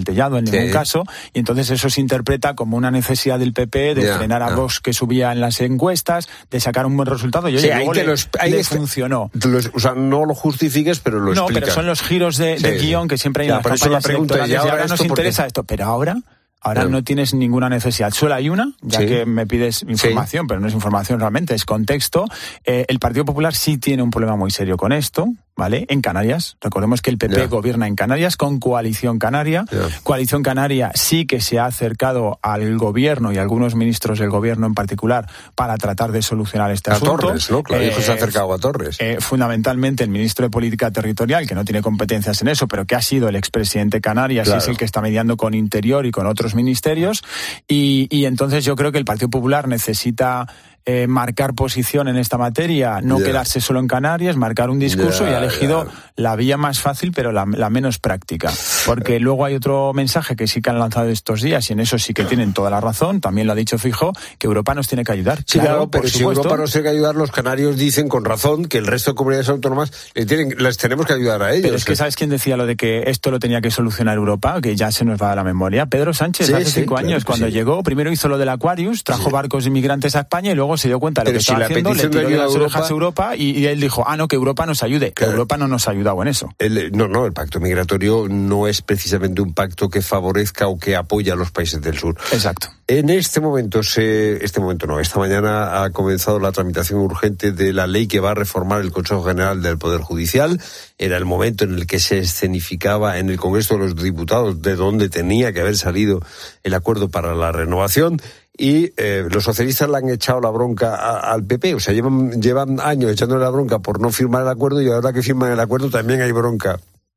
ningún caso, y entonces eso se interpreta como una necesidad del PP de frenar a Vox, que subía en las encuestas, de sacar un buen resultado, y oye, luego le funcionó. O sea, no lo justifiques, pero lo explicas. No, pero son los giros de guión que siempre hay en las campañas electorales, y ahora nos interesa esto, pero ahora no tienes ninguna necesidad. Solo hay una, ya que me pides información, pero no es información realmente, es contexto. El Partido Popular sí tiene un problema muy serio con esto, ¿vale? En Canarias. Recordemos que el PP gobierna en Canarias con Coalición Canaria. Coalición Canaria sí que se ha acercado al gobierno y a algunos ministros del gobierno en particular para tratar de solucionar este asunto. A Torres, ¿no? Clavijo se ha acercado a Torres. Fundamentalmente el ministro de Política Territorial, que no tiene competencias en eso, pero que ha sido el expresidente Canarias, y es el que está mediando con Interior y con otros ministerios, y entonces yo creo que el Partido Popular necesita marcar posición en esta materia, no quedarse solo en Canarias, marcar un discurso, y ha elegido la vía más fácil, pero la menos práctica. Porque luego hay otro mensaje que sí que han lanzado estos días, y en eso sí que tienen toda la razón, también lo ha dicho Feijóo, que Europa nos tiene que ayudar. Sí, claro, pero si Europa nos tiene que ayudar, los canarios dicen con razón que el resto de comunidades autónomas les tenemos que ayudar a ellos. Pero es que ¿sabes quién decía lo de que esto lo tenía que solucionar Europa? Que ya se nos va de la memoria. Pedro Sánchez, hace 5 años, cuando llegó, primero hizo lo del Aquarius, trajo barcos de inmigrantes a España, y luego se dio cuenta de lo que estaba haciendo, le tiró de las orejas a Europa, y él dijo, que Europa nos ayude. Que Europa no nos ha ayudado en eso. El pacto migratorio no es precisamente un pacto que favorezca o que apoya a los países del sur. Exacto. En esta mañana ha comenzado la tramitación urgente de la ley que va a reformar el Consejo General del Poder Judicial. Era el momento en el que se escenificaba en el Congreso de los Diputados de donde tenía que haber salido el acuerdo para la renovación. Y los socialistas le han echado la bronca al PP, o sea, llevan años echándole la bronca por no firmar el acuerdo, y ahora que firman el acuerdo también hay bronca.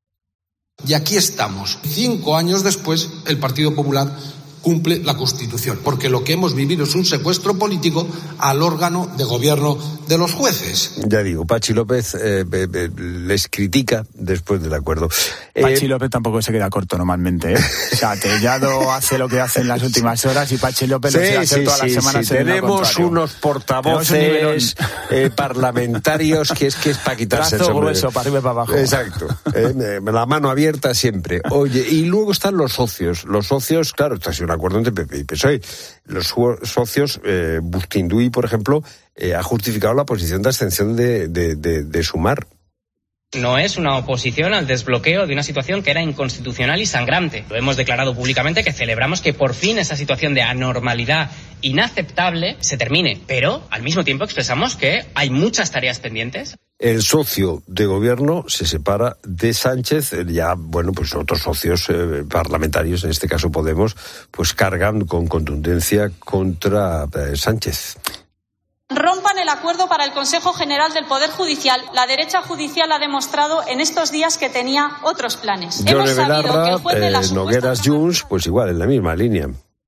Y aquí estamos, 5 años después, el Partido Popular cumple la Constitución, porque lo que hemos vivido es un secuestro político al órgano de gobierno de los jueces. Ya digo, Pachi López les critica después del acuerdo. Pachi López tampoco se queda corto normalmente, ¿eh? O sea, Tellado hace lo que hace en las últimas horas, y Pachi López lo que hace todas las semanas. Tenemos unos portavoces parlamentarios que es para quitarse el sombrero. Grueso, para arriba y para abajo. Exacto. La mano abierta siempre. Oye, y luego están los socios. Los socios, claro, esto ha sido un acuerdo entre PP y PSOE. Los socios, Bustinduy, por ejemplo, ha justificado la posición de abstención de Sumar. No es una oposición al desbloqueo de una situación que era inconstitucional y sangrante. Lo hemos declarado públicamente, que celebramos que por fin esa situación de anormalidad inaceptable se termine. Pero al mismo tiempo expresamos que hay muchas tareas pendientes. El socio de gobierno se separa de Sánchez. Pues otros socios parlamentarios, en este caso Podemos, pues cargan con contundencia contra Sánchez. Rompan el acuerdo para el Consejo General del Poder Judicial. La derecha judicial ha demostrado en estos días que tenía otros planes. Yone Belarra, Nogueras Junts, pues igual, en la misma línea.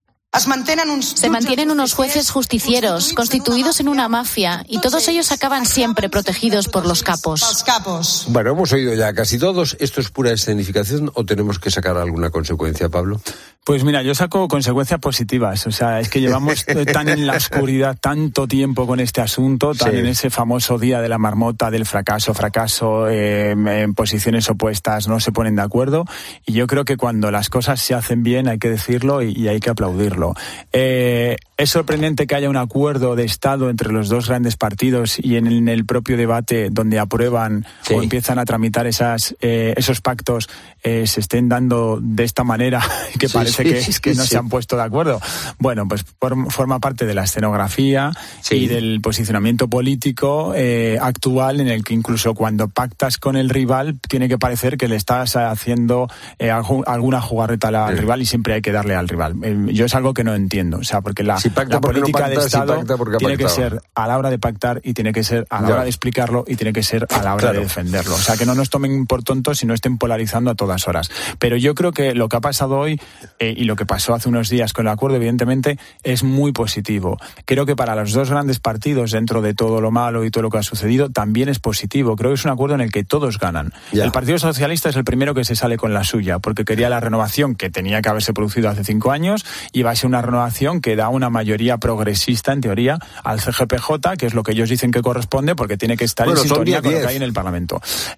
Se mantienen unos jueces justicieros, constituidos en una mafia, y todos ellos acaban siempre protegidos por los capos. Bueno, hemos oído ya casi todos. ¿Esto es pura escenificación o tenemos que sacar alguna consecuencia, Pablo? Pues mira, yo saco consecuencias positivas. O sea, es que llevamos tan en la oscuridad tanto tiempo con este asunto, en ese famoso día de la marmota, del fracaso, en posiciones opuestas no se ponen de acuerdo, y yo creo que cuando las cosas se hacen bien hay que decirlo y hay que aplaudirlo. Es sorprendente que haya un acuerdo de Estado entre los dos grandes partidos, y en el propio debate donde aprueban o empiezan a tramitar esos pactos se estén dando de esta manera, que parece que no se han puesto de acuerdo. Bueno, pues forma parte de la escenografía y del posicionamiento político actual, en el que incluso cuando pactas con el rival tiene que parecer que le estás haciendo alguna jugarreta al rival, y siempre hay que darle al rival. Yo es algo que no entiendo, o sea, porque la política de Estado tiene que ser a la hora de pactar, y tiene que ser a la hora de explicarlo, y tiene que ser a la hora de defenderlo. O sea, que no nos tomen por tontos y no estén polarizando a todas horas. Pero yo creo que lo que ha pasado hoy y lo que pasó hace unos días con el acuerdo, evidentemente, es muy positivo. Creo que para los dos grandes partidos, dentro de todo lo malo y todo lo que ha sucedido, también es positivo. Creo que es un acuerdo en el que todos ganan. El Partido Socialista es el primero que se sale con la suya, porque quería la renovación que tenía que haberse producido hace 5 años, y va a ser una renovación que da una mayoría progresista, en teoría, al CGPJ, que es lo que ellos dicen que corresponde, porque tiene que estar en sintonía con lo que hay en el Parlamento.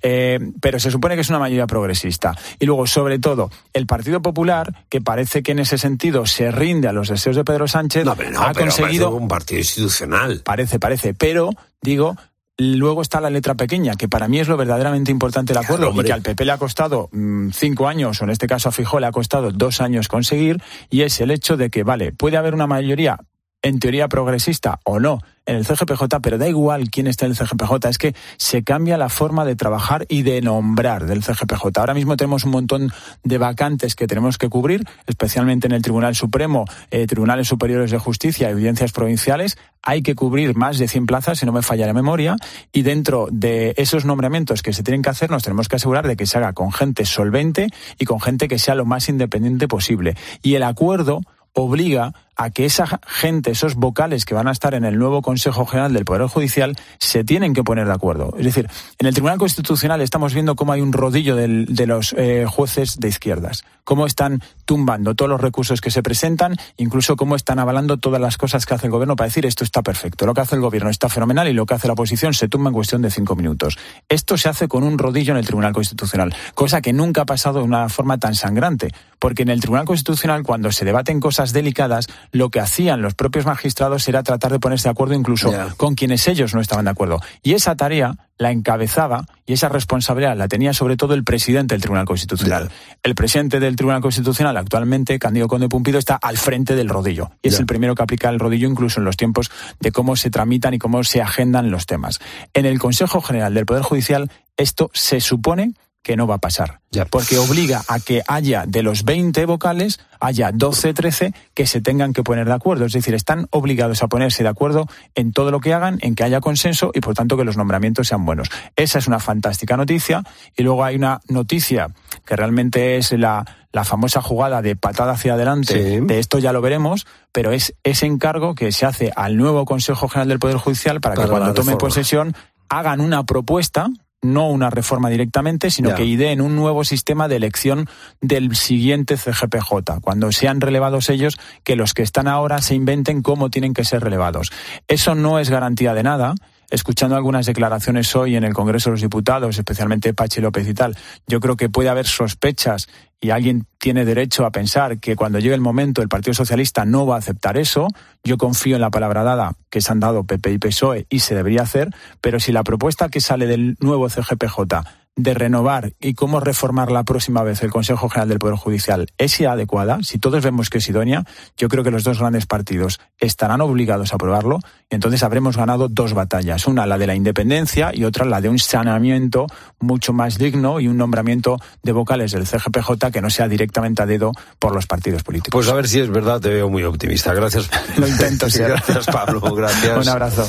Pero se supone que es una mayoría progresista. Y luego, sobre todo, el Partido Popular, que parece que en ese sentido se rinde a los deseos de Pedro Sánchez, ha conseguido... un partido institucional. Parece, pero, digo... Luego está la letra pequeña, que para mí es lo verdaderamente importante del acuerdo, y que al PP le ha costado 5 años, o en este caso a Feijóo le ha costado 2 años conseguir, y es el hecho de que, vale, puede haber una mayoría en teoría progresista o no en el CGPJ, pero da igual quién esté en el CGPJ, es que se cambia la forma de trabajar y de nombrar del CGPJ. Ahora mismo tenemos un montón de vacantes que tenemos que cubrir, especialmente en el Tribunal Supremo, Tribunales Superiores de Justicia y audiencias provinciales. Hay que cubrir más de 100 plazas, si no me falla la memoria, y dentro de esos nombramientos que se tienen que hacer, nos tenemos que asegurar de que se haga con gente solvente y con gente que sea lo más independiente posible. Y el acuerdo obliga a que esa gente, esos vocales que van a estar en el nuevo Consejo General del Poder Judicial, se tienen que poner de acuerdo. Es decir, en el Tribunal Constitucional estamos viendo cómo hay un rodillo de los jueces de izquierdas, cómo están tumbando todos los recursos que se presentan, incluso cómo están avalando todas las cosas que hace el gobierno para decir esto está perfecto, lo que hace el gobierno está fenomenal y lo que hace la oposición se tumba en cuestión de 5 minutos. Esto se hace con un rodillo en el Tribunal Constitucional, cosa que nunca ha pasado de una forma tan sangrante, porque en el Tribunal Constitucional, cuando se debaten cosas delicadas, lo que hacían los propios magistrados era tratar de ponerse de acuerdo incluso con quienes ellos no estaban de acuerdo. Y esa tarea la encabezaba y esa responsabilidad la tenía sobre todo el presidente del Tribunal Constitucional. El presidente del Tribunal Constitucional actualmente, Cándido Conde Pumpido, está al frente del rodillo. Y es el primero que aplica el rodillo incluso en los tiempos de cómo se tramitan y cómo se agendan los temas. En el Consejo General del Poder Judicial esto se supone que no va a pasar, porque obliga a que haya de los 20 vocales, haya 12, 13 que se tengan que poner de acuerdo. Es decir, están obligados a ponerse de acuerdo en todo lo que hagan, en que haya consenso y, por tanto, que los nombramientos sean buenos. Esa es una fantástica noticia. Y luego hay una noticia que realmente es la famosa jugada de patada hacia adelante, de esto ya lo veremos, pero es ese encargo que se hace al nuevo Consejo General del Poder Judicial para que cuando tome posesión hagan una propuesta, no una reforma directamente, sino que ideen un nuevo sistema de elección del siguiente CGPJ. Cuando sean relevados ellos, que los que están ahora se inventen cómo tienen que ser relevados. Eso no es garantía de nada. Escuchando algunas declaraciones hoy en el Congreso de los Diputados, especialmente Patxi López y tal, yo creo que puede haber sospechas y alguien tiene derecho a pensar que cuando llegue el momento el Partido Socialista no va a aceptar eso. Yo confío en la palabra dada que se han dado PP y PSOE y se debería hacer, pero si la propuesta que sale del nuevo CGPJ de renovar y cómo reformar la próxima vez el Consejo General del Poder Judicial es adecuada, si todos vemos que es idónea, yo creo que los dos grandes partidos estarán obligados a aprobarlo y entonces habremos ganado 2 batallas. Una, la de la independencia, y otra, la de un saneamiento mucho más digno y un nombramiento de vocales del CGPJ que no sea directamente a dedo por los partidos políticos. Pues a ver si es verdad, te veo muy optimista. Gracias. Lo intento, sí. Gracias, Pablo. Gracias. Un abrazo.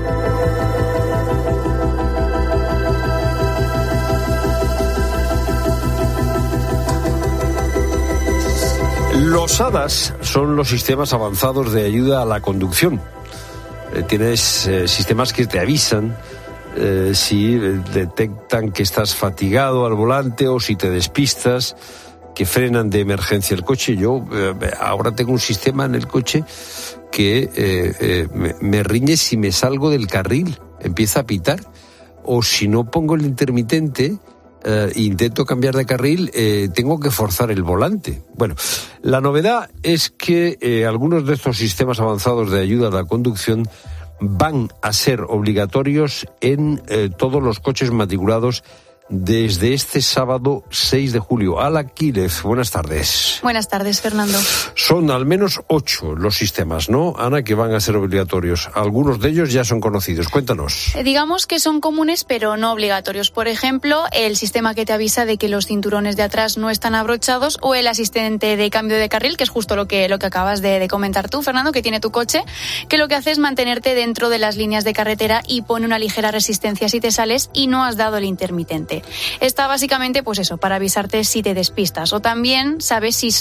Los HADAS son los sistemas avanzados de ayuda a la conducción. Tienes sistemas que te avisan si detectan que estás fatigado al volante o si te despistas, que frenan de emergencia el coche. Yo ahora tengo un sistema en el coche que me riñe si me salgo del carril, empieza a pitar, o si no pongo el intermitente, intento cambiar de carril, tengo que forzar el volante. Bueno, la novedad es que algunos de estos sistemas avanzados de ayuda a la conducción van a ser obligatorios en todos los coches matriculados desde este sábado 6 de julio. Ala Quílez, buenas tardes. Buenas tardes, Fernando. Son al menos 8 los sistemas, ¿no, Ana, que van a ser obligatorios? Algunos de ellos ya son conocidos. Cuéntanos. Digamos que son comunes, pero no obligatorios. Por ejemplo, el sistema que te avisa de que los cinturones de atrás no están abrochados, o el asistente de cambio de carril, que es justo lo que acabas de comentar tú, Fernando, que tiene tu coche, que lo que hace es mantenerte dentro de las líneas de carretera y pone una ligera resistencia si te sales y no has dado el intermitente. Está básicamente, pues eso, para avisarte si te despistas, o también sabes si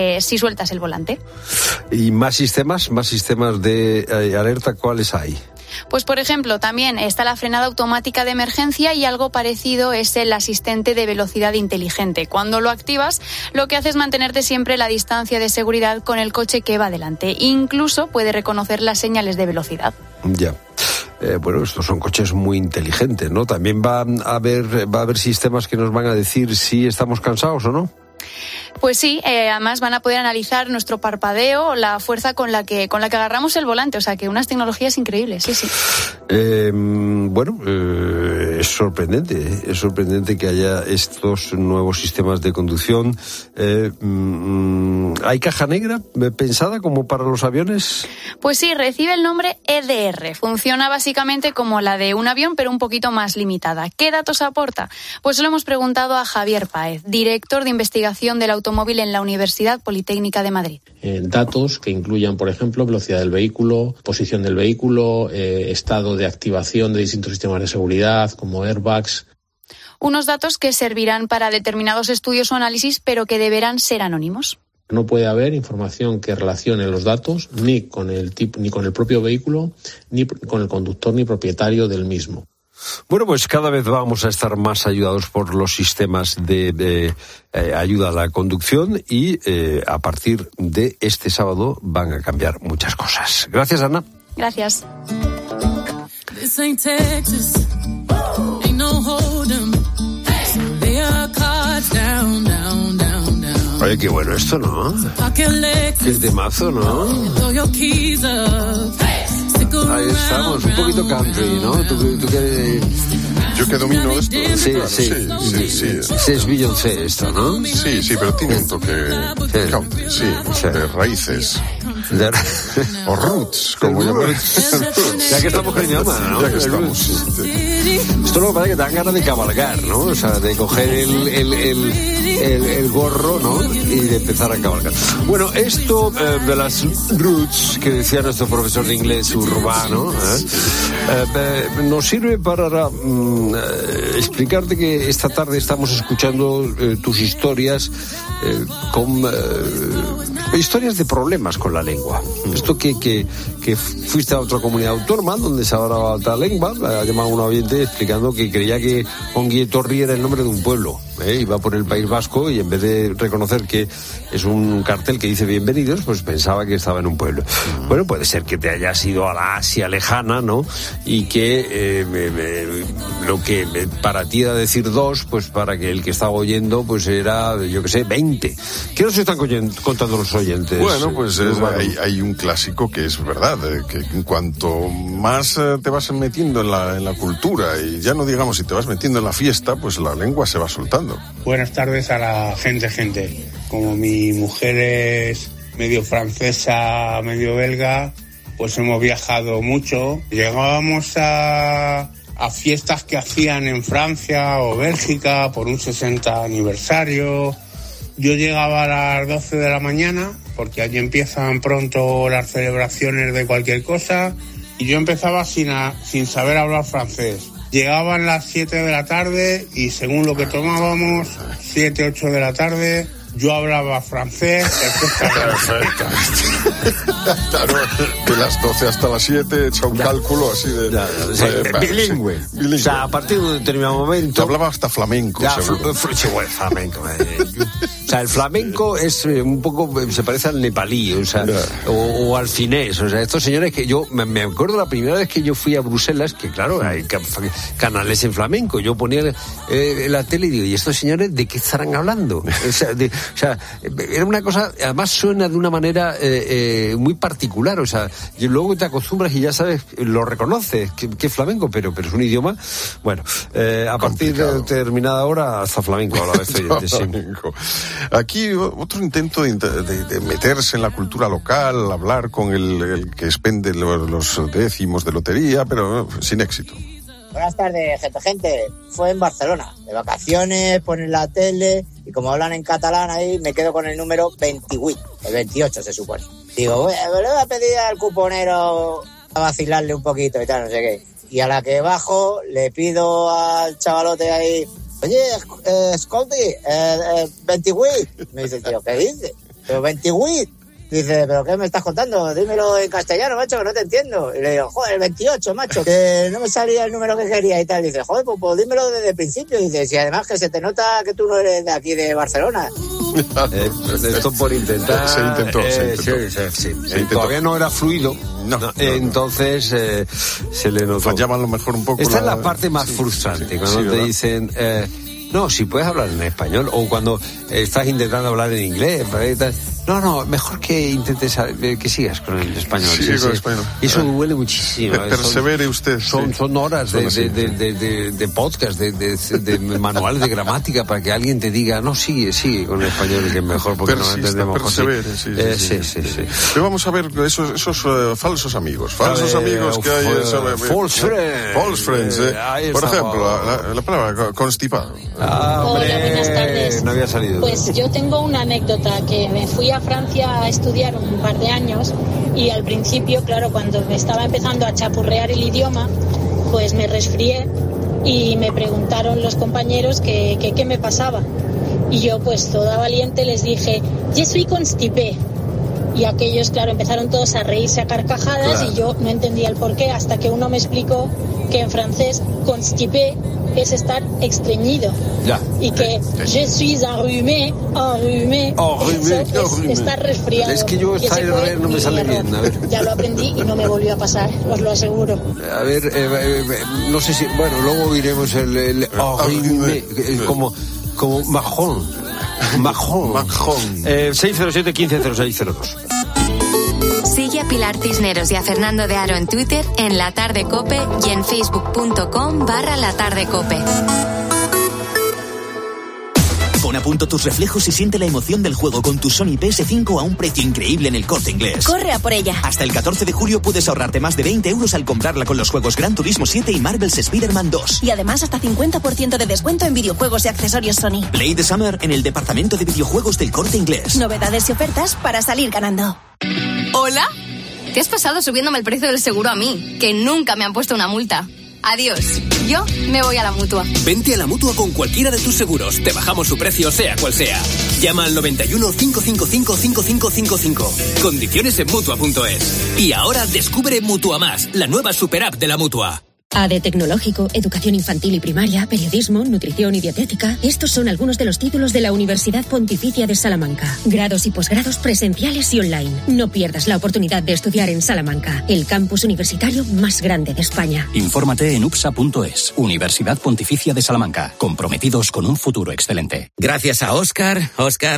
sueltas el volante. ¿Y más sistemas de alerta cuáles hay? Pues por ejemplo, también está la frenada automática de emergencia y algo parecido es el asistente de velocidad inteligente. Cuando lo activas, lo que hace es mantenerte siempre la distancia de seguridad con el coche que va delante. Incluso puede reconocer las señales de velocidad. Ya. Bueno, estos son coches muy inteligentes, ¿no? También va a haber sistemas que nos van a decir si estamos cansados o no. Pues sí, además van a poder analizar nuestro parpadeo, la fuerza con la que agarramos el volante, o sea que unas tecnologías increíbles, sí. Es sorprendente que haya estos nuevos sistemas de conducción. ¿Hay caja negra pensada como para los aviones? Pues sí, recibe el nombre EDR, funciona básicamente como la de un avión, pero un poquito más limitada. ¿Qué datos aporta? Pues lo hemos preguntado a Javier Páez, director de investigación del automóvil en la Universidad Politécnica de Madrid. Datos que incluyan, por ejemplo, velocidad del vehículo, posición del vehículo, estado de activación de distintos sistemas de seguridad, como airbags. Unos datos que servirán para determinados estudios o análisis, pero que deberán ser anónimos. No puede haber información que relacione los datos ni con el propio vehículo, ni con el conductor ni propietario del mismo. Bueno, pues cada vez vamos a estar más ayudados por los sistemas de ayuda a la conducción y a partir de este sábado van a cambiar muchas cosas. Gracias, Ana. Gracias. Oye, qué bueno esto, ¿no? Qué temazo, ¿no? Ahí estamos, un poquito country, ¿no? ¿Tú qué? Yo que domino esto. Sí. Es Beyoncé esto, ¿no? Sí, pero tiene un toque country, de raíces. O roots, como llamamos. Ya que estamos con idioma, ¿no? Ya que estamos. Esto lo que pasa es que te dan ganas de cabalgar, ¿no? O sea, de coger el gorro, ¿no? Y de empezar a cabalgar. Bueno, esto de las roots que decía nuestro profesor de inglés urbano, nos sirve para explicarte que esta tarde estamos escuchando tus historias con historias de problemas con la lengua. Esto que fuiste a otra comunidad autónoma donde se hablaba otra lengua, ha llamado un oyente explicando que creía que Onguietorri era el nombre de un pueblo. Iba por el País Vasco y en vez de reconocer que es un cartel que dice bienvenidos, pues pensaba que estaba en un pueblo. Bueno, puede ser que te hayas ido a la Asia lejana, ¿no? Y que lo que para ti era decir 2, pues para que el que estaba oyendo, pues era, yo qué sé, 20. ¿Qué nos están contando los oyentes? Bueno, pues hay un clásico que es verdad, que en cuanto más te vas metiendo en la cultura, y ya no digamos si te vas metiendo en la fiesta, pues la lengua se va soltando. Buenas tardes a la gente. Como mi mujer es medio francesa, medio belga, pues hemos viajado mucho. Llegábamos a fiestas que hacían en Francia o Bélgica por un 60 aniversario. Yo llegaba a las 12 de la mañana, porque allí empiezan pronto las celebraciones de cualquier cosa, y yo empezaba sin saber hablar francés. Llegaban las 7 de la tarde y según lo que tomábamos, 7, 8 de la tarde, yo hablaba francés perfectamente. Claro, de las 12 hasta las 7, echa un cálculo así de... bilingüe. O sea, a partir de un determinado momento... Te hablaba hasta flamenco, seguro. Flamenco. O sea, el flamenco es un poco, se parece al nepalí, o sea, o al finés. O sea, estos señores que yo, me acuerdo la primera vez que yo fui a Bruselas, que claro, hay canales en flamenco. Yo ponía la tele y digo, ¿y estos señores de qué estarán hablando? O sea, era una cosa, además suena de una manera muy particular. O sea, y luego te acostumbras y ya sabes, lo reconoces, que es flamenco, pero es un idioma, bueno, a partir de determinada hora hasta flamenco a la vez. Flamenco. Aquí otro intento de meterse en la cultura local, hablar con el que expende los décimos de lotería, pero sin éxito. Buenas tardes, gente. Fue en Barcelona, de vacaciones, ponen la tele y como hablan en catalán ahí, me quedo con el número 28, el 28 se supone. Digo, le voy a pedir al cuponero a vacilarle un poquito y tal, no sé qué. Y a la que bajo, le pido al chavalote ahí, oye, escolti, 28. Me dice el tío, ¿qué dice? Pero 28. Dice, ¿pero qué me estás contando? Dímelo en castellano, macho, que no te entiendo. Y le digo, joder, el 28, macho, que no me salía el número que quería y tal. Dice, joder, pues dímelo desde el principio. Dice, si además que se te nota que tú no eres de aquí, de Barcelona. Esto por intentar... Se intentó. Sí. Todavía no era fluido. No. Entonces se le notó. Fallaba a lo mejor un poco. Esta es la parte más frustrante, cuando te dicen... no, si puedes hablar en español, o cuando estás intentando hablar en inglés, no, mejor que intentes, que sigas con el español. Sí, con el español. Eso duele muchísimo. Persevere usted. Son horas de podcast, de manuales de gramática para que alguien te diga, no, sigue con el español, que es mejor, porque no entendemos. Persevere, sí. Pero vamos a ver esos falsos amigos. Falsos amigos que hay. False friends. Por ejemplo, la palabra constipado. Hola, buenas tardes. No había salido. Pues yo tengo una anécdota, que me fui a Francia a estudiar un par de años y al principio, claro, cuando me estaba empezando a chapurrear el idioma, pues me resfrié y me preguntaron los compañeros qué me pasaba. Y yo, pues toda valiente, les dije, je suis constipé. Y aquellos, claro, empezaron todos a reírse a carcajadas, claro. Y yo no entendía el porqué hasta que uno me explicó que en francés constipé es estar estreñido. Ya. Y que je suis enrhumé, eso es estar resfriado. Es que yo esta R no me sale bien, a ver. Ya lo aprendí y no me volvió a pasar, os lo aseguro. A ver, no sé si, bueno, luego oiremos el enrhumé, como Macron. 607-150602. Sigue a Pilar Cisneros y a Fernando de Aro en Twitter, en La Tarde Cope y en facebook.com/latardecope. Pon a punto tus reflejos y siente la emoción del juego con tu Sony PS5 a un precio increíble en El Corte Inglés. Corre a por ella. Hasta el 14 de julio puedes ahorrarte más de 20 euros al comprarla con los juegos Gran Turismo 7 y Marvel's Spider-Man 2. Y además hasta 50% de descuento en videojuegos y accesorios Sony. Play the Summer en el departamento de videojuegos del Corte Inglés. Novedades y ofertas para salir ganando. ¿Hola? ¿Qué has pasado subiéndome el precio del seguro a mí? Que nunca me han puesto una multa. Adiós. Yo me voy a la Mutua. Vente a la Mutua con cualquiera de tus seguros. Te bajamos su precio, sea cual sea. Llama al 91 555 5555. Condiciones en Mutua.es. Y ahora descubre Mutua Más, la nueva super app de la Mutua. AD Tecnológico, Educación Infantil y Primaria, Periodismo, Nutrición y Dietética. Estos son algunos de los títulos de la Universidad Pontificia de Salamanca. Grados y posgrados presenciales y online. No pierdas la oportunidad de estudiar en Salamanca, el campus universitario más grande de España. Infórmate en upsa.es. Universidad Pontificia de Salamanca. Comprometidos con un futuro excelente. Gracias a Óscar.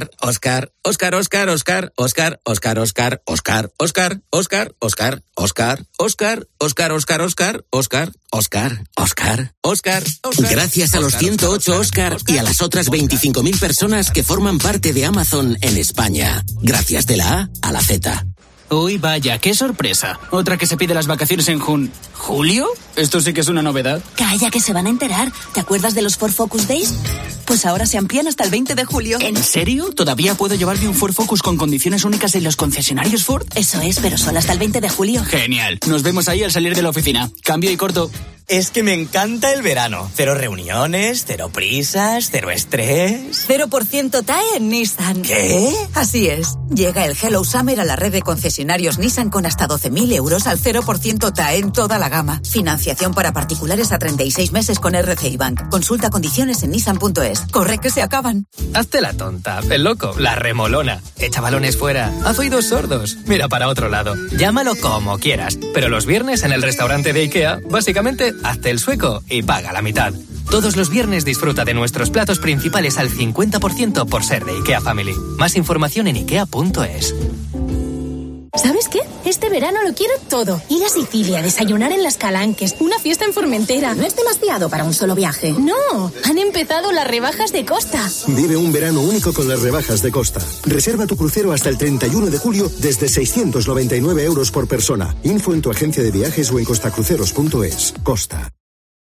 Gracias a los 108 Óscar y a las otras 25.000 personas que forman parte de Amazon en España. Gracias de la A a la Z. Uy, vaya, qué sorpresa. Otra que se pide las vacaciones en ¿Julio? Esto sí que es una novedad. Calla, que se van a enterar. ¿Te acuerdas de los Ford Focus Days? Pues ahora se amplían hasta el 20 de julio. ¿En serio? ¿Todavía puedo llevarme un Ford Focus con condiciones únicas en los concesionarios Ford? Eso es, pero solo hasta el 20 de julio. Genial. Nos vemos ahí al salir de la oficina. Cambio y corto. Es que me encanta el verano. 0 reuniones, 0 prisas, 0 estrés. 0% TAE en Nissan. ¿Qué? Así es. Llega el Hello Summer a la red de concesionarios Nissan con hasta 12.000 euros al 0% TAE en toda la gama. Financiación para particulares a 36 meses con RCI Bank. Consulta condiciones en nissan.es. Corre que se acaban. Hazte la tonta, el loco, la remolona. Echa balones fuera. Haz oídos sordos. Mira para otro lado. Llámalo como quieras. Pero los viernes en el restaurante de IKEA, básicamente, hazte el sueco y paga la mitad. Todos los viernes disfruta de nuestros platos principales al 50% por ser de IKEA Family. Más información en ikea.es. ¿Sabes qué? Este verano lo quiero todo. Ir a Sicilia, desayunar en Las Calanques, una fiesta en Formentera. ¿No es demasiado para un solo viaje? No, han empezado las rebajas de Costa. Vive un verano único con las rebajas de Costa. Reserva tu crucero hasta el 31 de julio desde 699 euros por persona. Info en tu agencia de viajes o en costacruceros.es. Costa.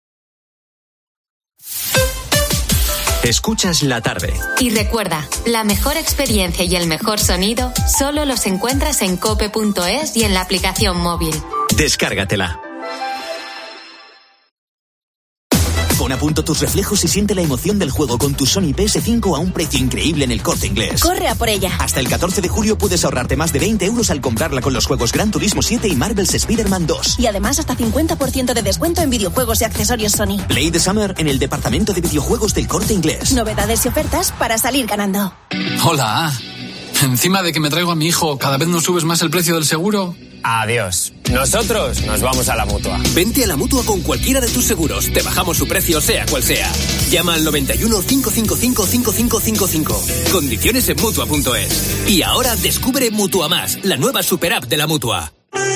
Escuchas La Tarde. Y recuerda, la mejor experiencia y el mejor sonido solo los encuentras en cope.es y en la aplicación móvil. Descárgatela. Pon a punto tus reflejos y siente la emoción del juego con tu Sony PS5 a un precio increíble en El Corte Inglés. ¡Corre a por ella! Hasta el 14 de julio puedes ahorrarte más de 20 euros al comprarla con los juegos Gran Turismo 7 y Marvel's Spider-Man 2. Y además hasta 50% de descuento en videojuegos y accesorios Sony. Play the Summer en el departamento de videojuegos del Corte Inglés. Novedades y ofertas para salir ganando. Hola. Encima de que me traigo a mi hijo, ¿cada vez nos subes más el precio del seguro? Adiós. Nosotros nos vamos a la Mutua. Vente a la Mutua con cualquiera de tus seguros. Te bajamos su precio, sea cual sea. Llama al 91 555 5555. Condiciones en Mutua.es. Y ahora descubre Mutua Más, la nueva super app de la Mutua.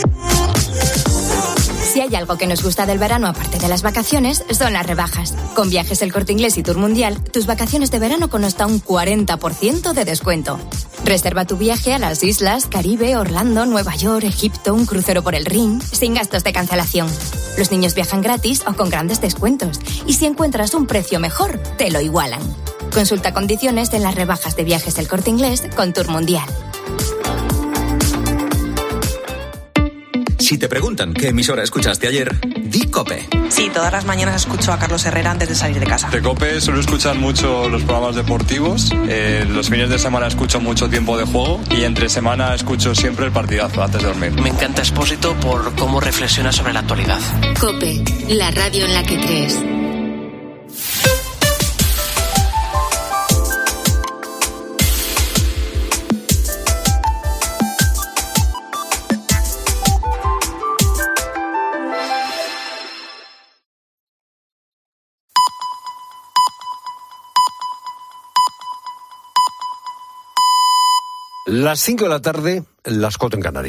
Si hay algo que nos gusta del verano aparte de las vacaciones, son las rebajas. Con Viajes El Corte Inglés y Tour Mundial, tus vacaciones de verano con hasta un 40% de descuento. Reserva tu viaje a las islas, Caribe, Orlando, Nueva York, Egipto, un crucero por el Rin, sin gastos de cancelación. Los niños viajan gratis o con grandes descuentos. Y si encuentras un precio mejor, te lo igualan. Consulta condiciones en las rebajas de Viajes El Corte Inglés con Tour Mundial. Si te preguntan qué emisora escuchaste ayer, di COPE. Sí, todas las mañanas escucho a Carlos Herrera antes de salir de casa. De COPE suelo escuchar mucho los programas deportivos. Los fines de semana escucho mucho Tiempo de Juego y entre semana escucho siempre el partidazo antes de dormir. Me encanta Expósito por cómo reflexiona sobre la actualidad. COPE, la radio en la que crees. Las 5 de la tarde, las 4 en Canarias.